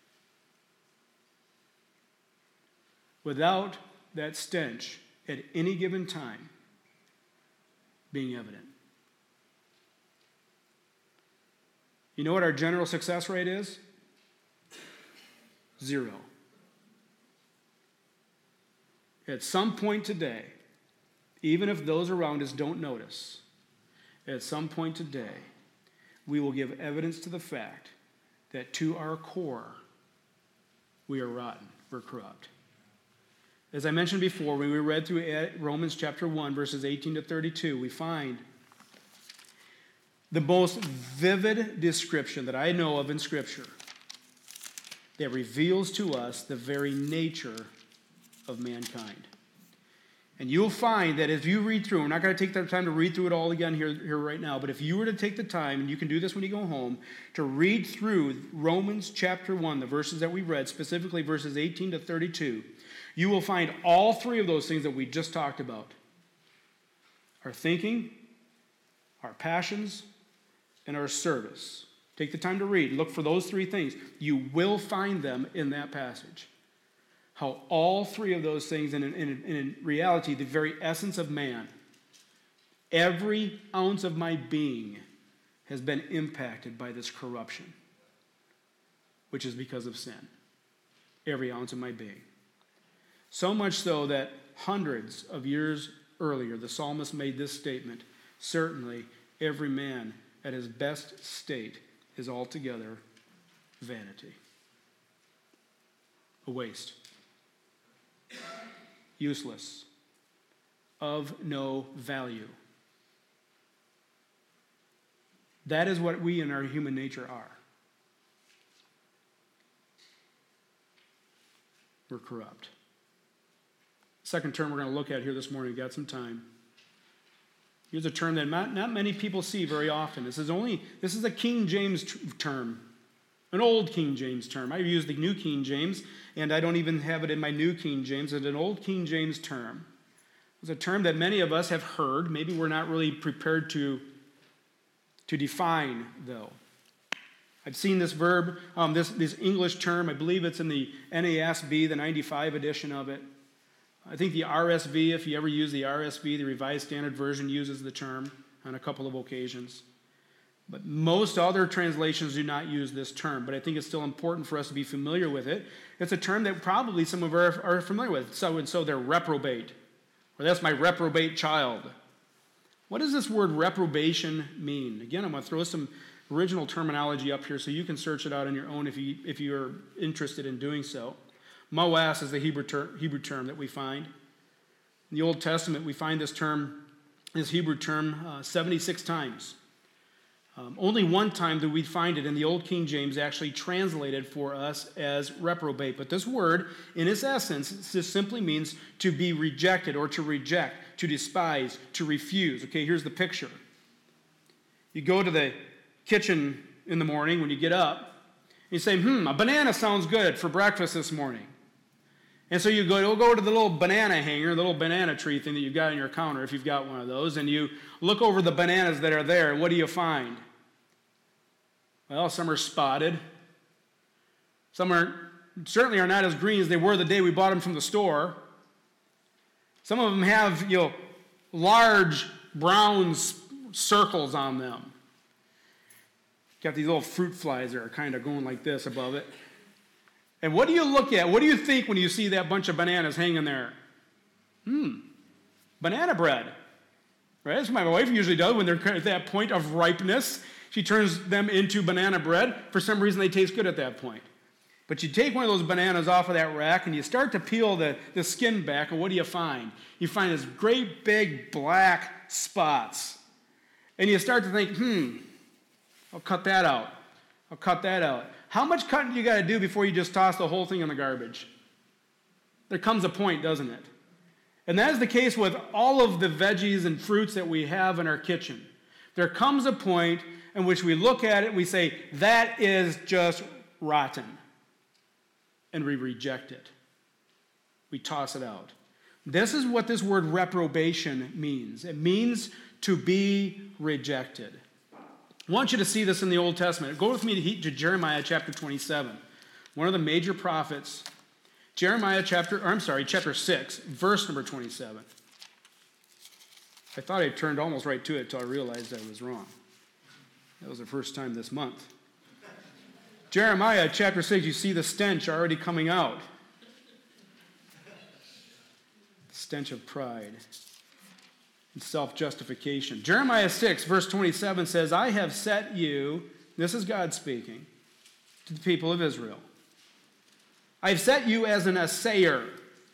without that stench at any given time being evident. You know what our general success rate is? Zero. At some point today, even if those around us don't notice, at some point today, we will give evidence to the fact that to our core, we are rotten, we're corrupt. As I mentioned before, when we read through Romans chapter one, verses eighteen to thirty-two, we find the most vivid description that I know of in Scripture that reveals to us the very nature of mankind. And you'll find that if you read through, we're not going to take the time to read through it all again here, here right now, but if you were to take the time, and you can do this when you go home, to read through Romans chapter one, the verses that we read, specifically verses eighteen to thirty-two, you will find all three of those things that we just talked about. Our thinking, our passions, and our service. Take the time to read. Look for those three things. You will find them in that passage. How all three of those things, and in, in, in reality, the very essence of man, every ounce of my being has been impacted by this corruption, which is because of sin. Every ounce of my being. So much so that hundreds of years earlier, the psalmist made this statement, certainly every man at his best state is altogether vanity. A waste. Useless. Of no value. That is what we in our human nature are. We're corrupt. Second term we're going to look at here this morning. We've got some time. Here's a term that not, not many people see very often. This is only this is a King James t- term, an old King James term. I use the New King James, and I don't even have it in my New King James. It's an old King James term. It's a term that many of us have heard. Maybe we're not really prepared to, to define, though. I've seen this verb, um, this, this English term. I believe it's in the N A S B, the ninety-five edition of it. I think the R S V, if you ever use the R S V, the Revised Standard Version, uses the term on a couple of occasions. But most other translations do not use this term, but I think it's still important for us to be familiar with it. It's a term that probably some of us are familiar with. So and so they're reprobate, or that's my reprobate child. What does this word reprobation mean? Again, I'm going to throw some original terminology up here so you can search it out on your own if you if you're interested in doing so. Moas is the Hebrew, ter- Hebrew term that we find. In the Old Testament, we find this term, this Hebrew term, uh, seventy-six times. Um, only one time do we find it in the Old King James actually translated for us as reprobate. But this word, in its essence, just simply means to be rejected or to reject, to despise, to refuse. Okay, here's the picture. You go to the kitchen in the morning when you get up, and you say, hmm, a banana sounds good for breakfast this morning. And so you go, you'll go to the little banana hanger, the little banana tree thing that you've got on your counter, if you've got one of those, and you look over the bananas that are there, and what do you find? Well, some are spotted. Some are certainly are not as green as they were the day we bought them from the store. Some of them have, you know, large brown circles on them. Got these little fruit flies that are kind of going like this above it. And what do you look at? What do you think when you see that bunch of bananas hanging there? Hmm, Banana bread. Right? That's what my wife usually does when they're at that point of ripeness. She turns them into banana bread. For some reason, they taste good at that point. But you take one of those bananas off of that rack and you start to peel the, the skin back, and what do you find? You find this great big black spots. And you start to think, hmm, I'll cut that out. I'll cut that out. How much cutting do you got to do before you just toss the whole thing in the garbage? There comes a point, doesn't it? And that is the case with all of the veggies and fruits that we have in our kitchen. There comes a point in which we look at it and we say, that is just rotten. And we reject it. We toss it out. This is what this word reprobation means. It means to be rejected. I want you to see this in the Old Testament. Go with me to, to Jeremiah chapter twenty-seven. One of the major prophets. Jeremiah chapter, or I'm sorry, chapter six, verse number twenty-seven. I thought I turned almost right to it until I realized I was wrong. That was the first time this month. Jeremiah chapter six, you see the stench already coming out. The stench of pride and self-justification. Jeremiah six, verse twenty-seven says, I have set you, this is God speaking, to the people of Israel. I have set you as an assayer.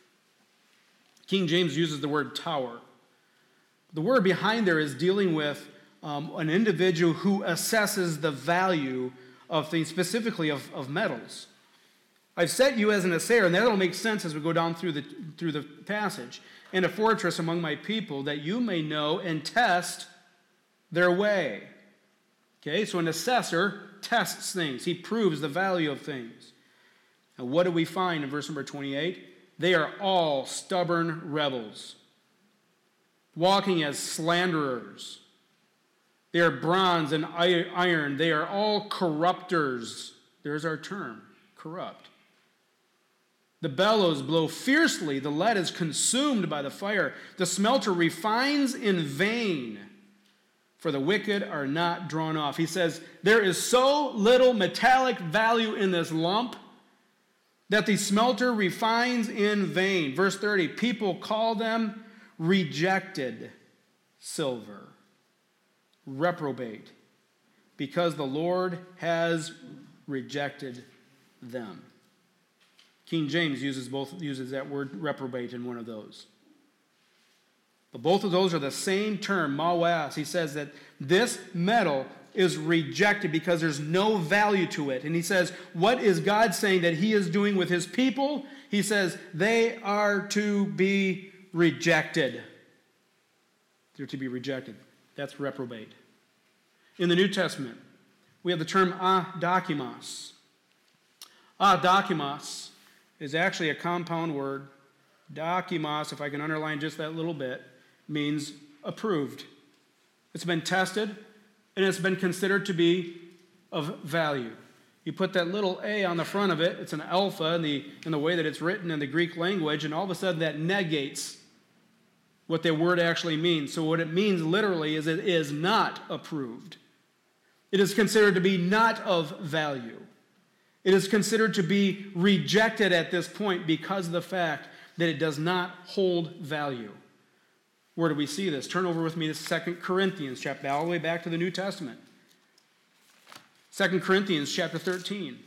King James uses the word tower. The word behind there is dealing with um, an individual who assesses the value of things, specifically of, of metals. I've set you as an assayer, and that'll make sense as we go down through the, through the passage, in a fortress among my people, that you may know and test their way. Okay, so an assessor tests things. He proves the value of things. And what do we find in verse number twenty-eight? They are all stubborn rebels, walking as slanderers. They are bronze and iron. They are all corrupters. There's our term, corrupt. The bellows blow fiercely. The lead is consumed by the fire. The smelter refines in vain, for the wicked are not drawn off. He says, there is so little metallic value in this lump that the smelter refines in vain. Verse thirty, people call them rejected silver, reprobate, because the Lord has rejected them. King James uses both uses that word reprobate in one of those. But both of those are the same term, mawas. He says that this metal is rejected because there's no value to it. And he says, what is God saying that he is doing with his people? He says, they are to be rejected. They're to be rejected. That's reprobate. In the New Testament, we have the term adokimos. Adokimos is actually a compound word. Dokimos, if I can underline just that little bit, means approved. It's been tested, and it's been considered to be of value. You put that little A on the front of it, it's an alpha in the, in the way that it's written in the Greek language, and all of a sudden that negates what the word actually means. So what it means literally is it is not approved. It is considered to be not of value. It is considered to be rejected at this point because of the fact that it does not hold value. Where do we see this? Turn over with me to Second Corinthians, chapter, all the way back to the New Testament. Second Corinthians chapter thirteen.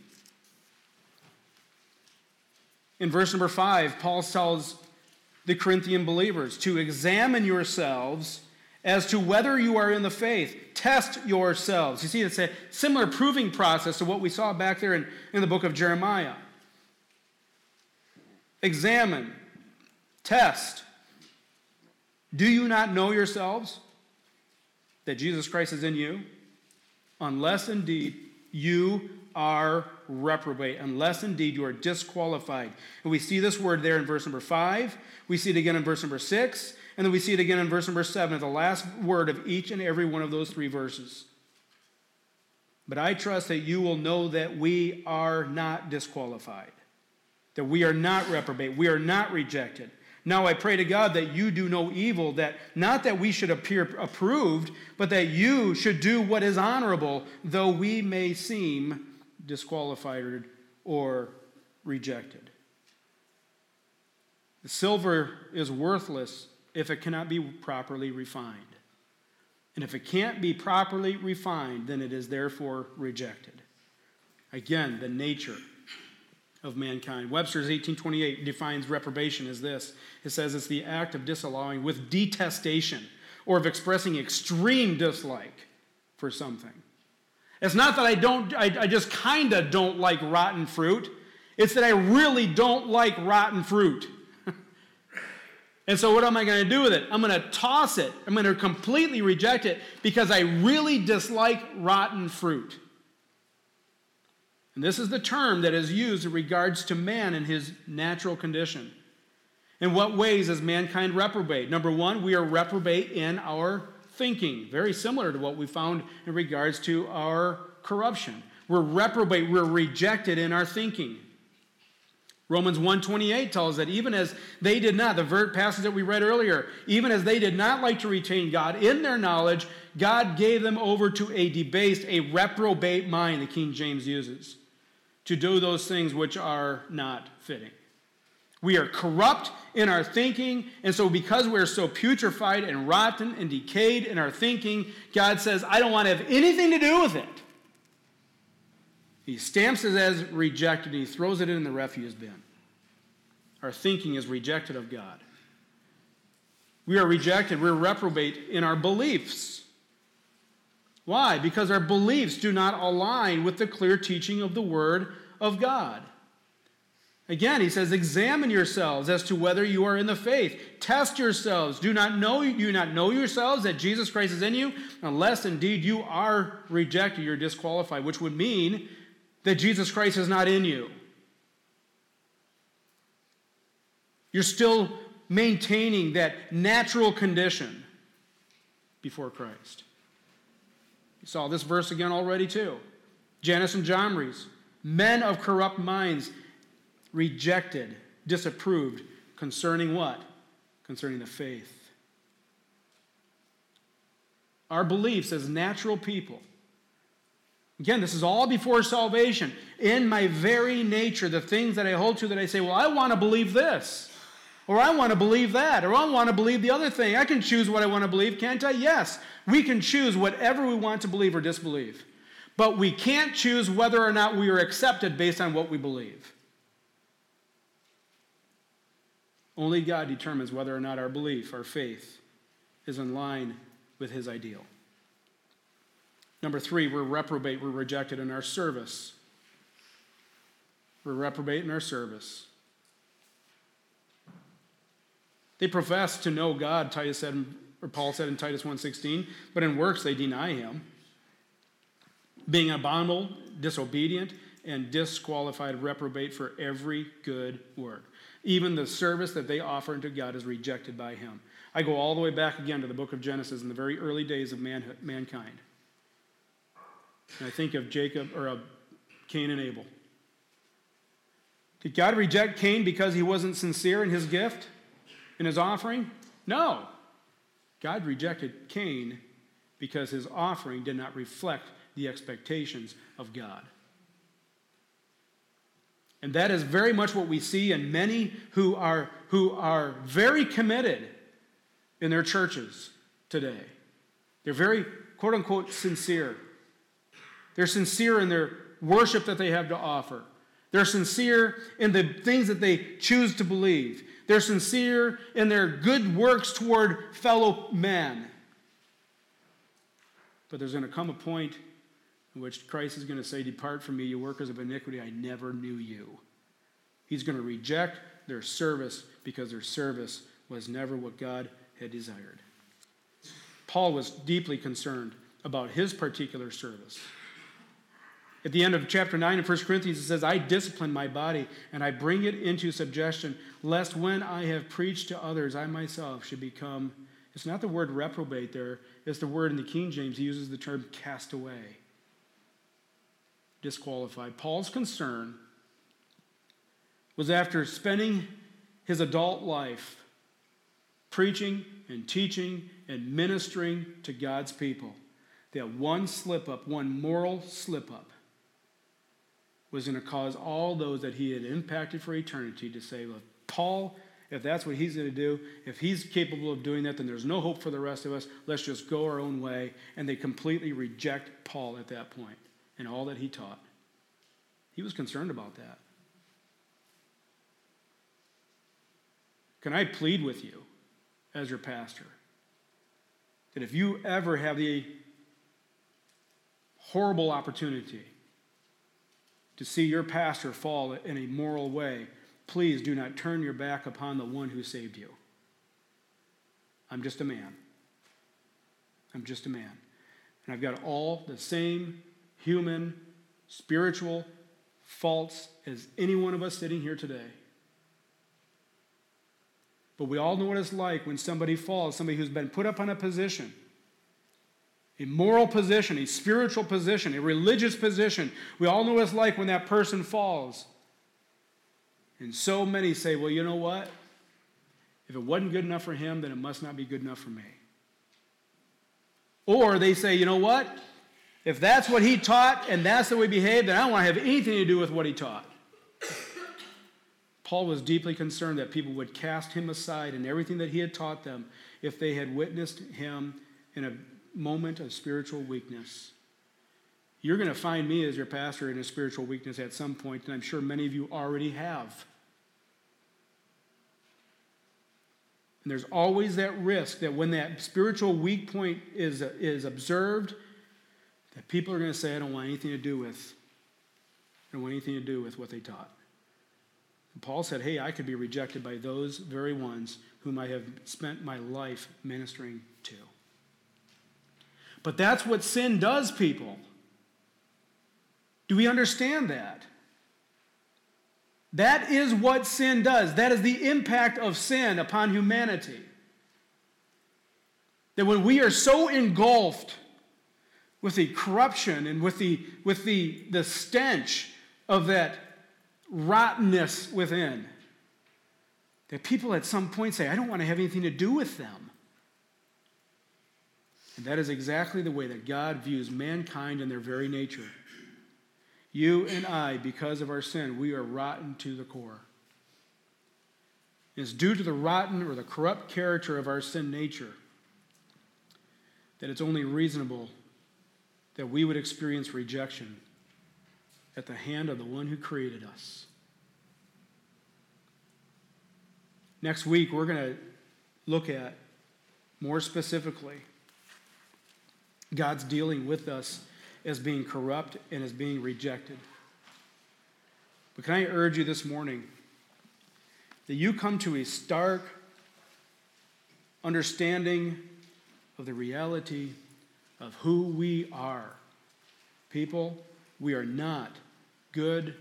In verse number five, Paul tells the Corinthian believers to examine yourselves as to whether you are in the faith. Test yourselves. You see, it's a similar proving process to what we saw back there in, in the book of Jeremiah. Examine. Test. Do you not know yourselves that Jesus Christ is in you? Unless indeed you are reprobate, unless indeed you are disqualified. And we see this word there in verse number five. We see it again in verse number six. And then we see it again in verse number seven, the last word of each and every one of those three verses. But I trust that you will know that we are not disqualified, that we are not reprobate, we are not rejected. Now I pray to God that you do no evil, that not that we should appear approved, but that you should do what is honorable, though we may seem disqualified or rejected. The silver is worthless if it cannot be properly refined. And if it can't be properly refined, then it is therefore rejected. Again, the nature of mankind. Webster's eighteen twenty-eight defines reprobation as this. It says it's the act of disallowing with detestation or of expressing extreme dislike for something. It's not that I don't, I, I just kind of don't like rotten fruit. It's that I really don't like rotten fruit. And so what am I going to do with it? I'm going to toss it. I'm going to completely reject it because I really dislike rotten fruit. And this is the term that is used in regards to man and his natural condition. In what ways is mankind reprobate? Number one, we are reprobate in our thinking. Very similar to what we found in regards to our corruption. We're reprobate, we're rejected in our thinking. Romans one twenty-eight tells us that even as they did not, the vert passage that we read earlier, even as they did not like to retain God in their knowledge, God gave them over to a debased, a reprobate mind, the King James uses, to do those things which are not fitting. We are corrupt in our thinking, and so because we're so putrefied and rotten and decayed in our thinking, God says, I don't want to have anything to do with it. He stamps it as rejected, and he throws it in the refuse bin. Our thinking is rejected of God. We are rejected, we're reprobate in our beliefs. Why? Because our beliefs do not align with the clear teaching of the Word of God. Again, he says, examine yourselves as to whether you are in the faith. Test yourselves. Do not know you not know yourselves that Jesus Christ is in you, unless indeed you are rejected, you're disqualified, which would mean that Jesus Christ is not in you. You're still maintaining that natural condition before Christ. You saw this verse again already too. Jannes and Jambres, men of corrupt minds, rejected, disapproved, concerning what? Concerning the faith. Our beliefs as natural people. Again, this is all before salvation. In my very nature, the things that I hold to that I say, well, I want to believe this. Or I want to believe that. Or I want to believe the other thing. I can choose what I want to believe, can't I? Yes. We can choose whatever we want to believe or disbelieve. But we can't choose whether or not we are accepted based on what we believe. Only God determines whether or not our belief, our faith, is in line with his ideal. Number three, we're reprobate, we're rejected in our service. We're reprobate in our service. They profess to know God, Titus said, or Paul said in Titus one sixteen, but in works they deny him, being abominable, disobedient, and disqualified, reprobate for every good work. Even the service that they offer unto God is rejected by him. I go all the way back again to the book of Genesis in the very early days of manhood, mankind. And I think of Jacob, or of Cain and Abel. Did God reject Cain because he wasn't sincere in his gift, in his offering? No. God rejected Cain because his offering did not reflect the expectations of God. And that is very much what we see in many who are, who are very committed in their churches today. They're very, quote unquote, sincere. They're sincere in their worship that they have to offer. They're sincere in the things that they choose to believe. They're sincere in their good works toward fellow men. But there's going to come a point in which Christ is going to say, depart from me, you workers of iniquity, I never knew you. He's going to reject their service because their service was never what God had desired. Paul was deeply concerned about his particular service. At the end of chapter nine in First Corinthians, it says, I discipline my body, and I bring it into subjection, lest when I have preached to others, I myself should become, it's not the word reprobate there, it's the word in the King James, he uses the term cast away. Disqualified. Paul's concern was after spending his adult life preaching and teaching and ministering to God's people, that one slip-up, one moral slip-up, was going to cause all those that he had impacted for eternity to say, well, Paul, If that's what he's going to do, if he's capable of doing that, then there's no hope for the rest of us. Let's just go our own way. And they completely reject Paul at that point and all that he taught. He was concerned about that. Can I plead with you as your pastor that if you ever have the horrible opportunity to see your pastor fall in a moral way, please do not turn your back upon the one who saved you. I'm just a man. I'm just a man. And I've got all the same human, spiritual faults as any one of us sitting here today. But we all know what it's like when somebody falls, somebody who's been put up on a position, a moral position, a spiritual position, a religious position. We all know what it's like when that person falls. And so many say, well, you know what? If it wasn't good enough for him, then it must not be good enough for me. Or they say, you know what? If that's what he taught and that's the way he behaved, then I don't want to have anything to do with what he taught. Paul was deeply concerned that people would cast him aside and everything that he had taught them if they had witnessed him in a moment of spiritual weakness. You're going to find me as your pastor in a spiritual weakness at some point, and I'm sure many of you already have. And there's always that risk that when that spiritual weak point is, is observed, that people are going to say, I don't want anything to do with, I don't want anything to do with what they taught. And Paul said, hey, I could be rejected by those very ones whom I have spent my life ministering to. But that's what sin does, people. Do we understand that? That is what sin does. That is the impact of sin upon humanity. That when we are so engulfed with the corruption and with the, with the, the stench of that rottenness within, that people at some point say, I don't want to have anything to do with them. And that is exactly the way that God views mankind in their very nature. You and I, because of our sin, we are rotten to the core. It's due to the rotten or the corrupt character of our sin nature that it's only reasonable that we would experience rejection at the hand of the one who created us. Next week, we're going to look at, more specifically, God's dealing with us as being corrupt and as being rejected. But can I urge you this morning that you come to a stark understanding of the reality of who we are. People, we are not good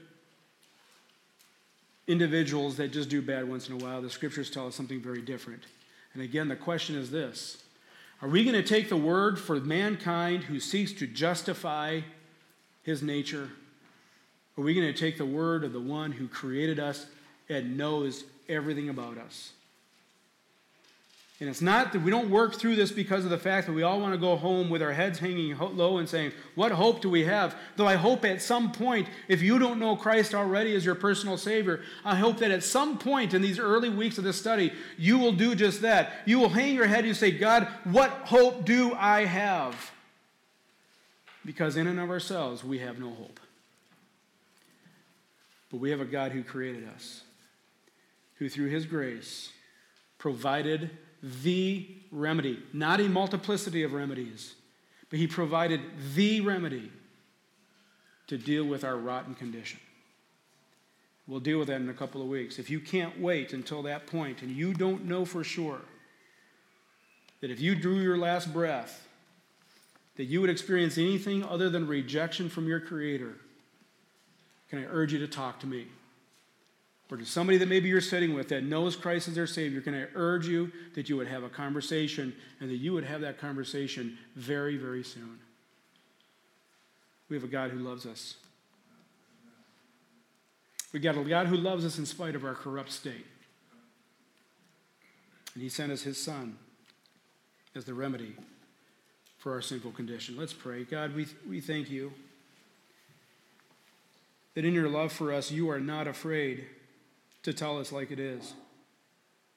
individuals that just do bad once in a while. The scriptures tell us something very different. And again, the question is this: are we going to take the word for mankind who seeks to justify his nature? Or are we going to take the word of the one who created us and knows everything about us? And it's not that we don't work through this because of the fact that we all want to go home with our heads hanging low and saying, what hope do we have? Though I hope at some point, if you don't know Christ already as your personal Savior, I hope that at some point in these early weeks of this study, you will do just that. You will hang your head and you say, God, what hope do I have? Because in and of ourselves, we have no hope. But we have a God who created us, who through his grace provided the remedy, not a multiplicity of remedies, but he provided the remedy to deal with our rotten condition. We'll deal with that in a couple of weeks. If you can't wait until that point and you don't know for sure that if you drew your last breath, that you would experience anything other than rejection from your Creator, can I urge you to talk to me? Or to somebody that maybe you're sitting with that knows Christ as their Savior, can I urge you that you would have a conversation and that you would have that conversation very, very soon. We have a God who loves us. We've got a God who loves us in spite of our corrupt state. And he sent us his Son as the remedy for our sinful condition. Let's pray. God, we, we thank you that in your love for us, you are not afraid to tell us like it is.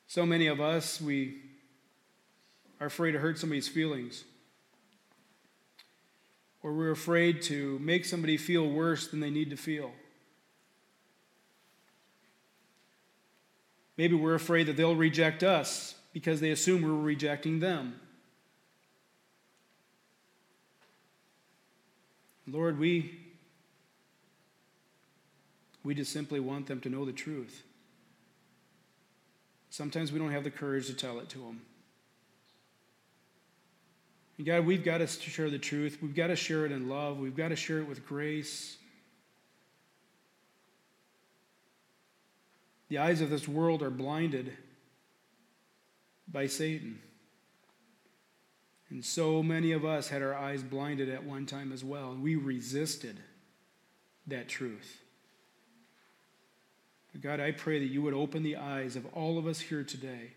So many of us, we are afraid to hurt somebody's feelings. Or we're afraid to make somebody feel worse than they need to feel. Maybe we're afraid that they'll reject us because they assume we're rejecting them. Lord, we, we just simply want them to know the truth. Sometimes we don't have the courage to tell it to them. And God, we've got to share the truth. We've got to share it in love. We've got to share it with grace. The eyes of this world are blinded by Satan. And so many of us had our eyes blinded at one time as well, and we resisted that truth. But God, I pray that you would open the eyes of all of us here today.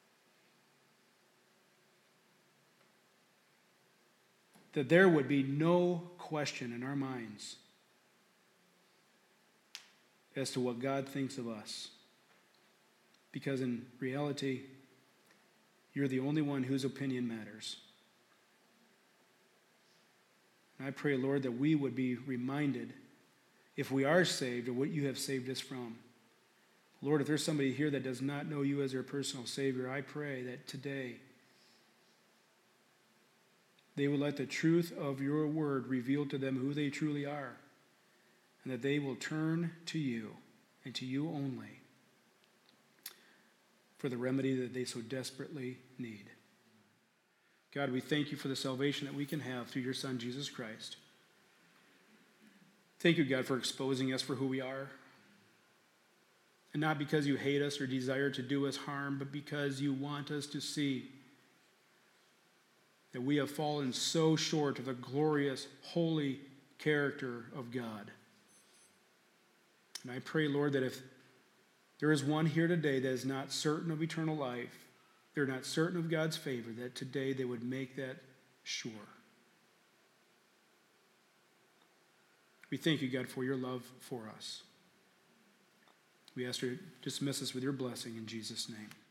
That there would be no question in our minds as to what God thinks of us. Because in reality, you're the only one whose opinion matters. And I pray, Lord, that we would be reminded, if we are saved, of what you have saved us from. Lord, if there's somebody here that does not know you as their personal Savior, I pray that today they will let the truth of your word reveal to them who they truly are, and that they will turn to you and to you only for the remedy that they so desperately need. God, we thank you for the salvation that we can have through your Son, Jesus Christ. Thank you, God, for exposing us for who we are. And not because you hate us or desire to do us harm, but because you want us to see that we have fallen so short of the glorious, holy character of God. And I pray, Lord, that if there is one here today that is not certain of eternal life, they're not certain of God's favor, that today they would make that sure. We thank you, God, for your love for us. We ask you to dismiss us with your blessing in Jesus' name.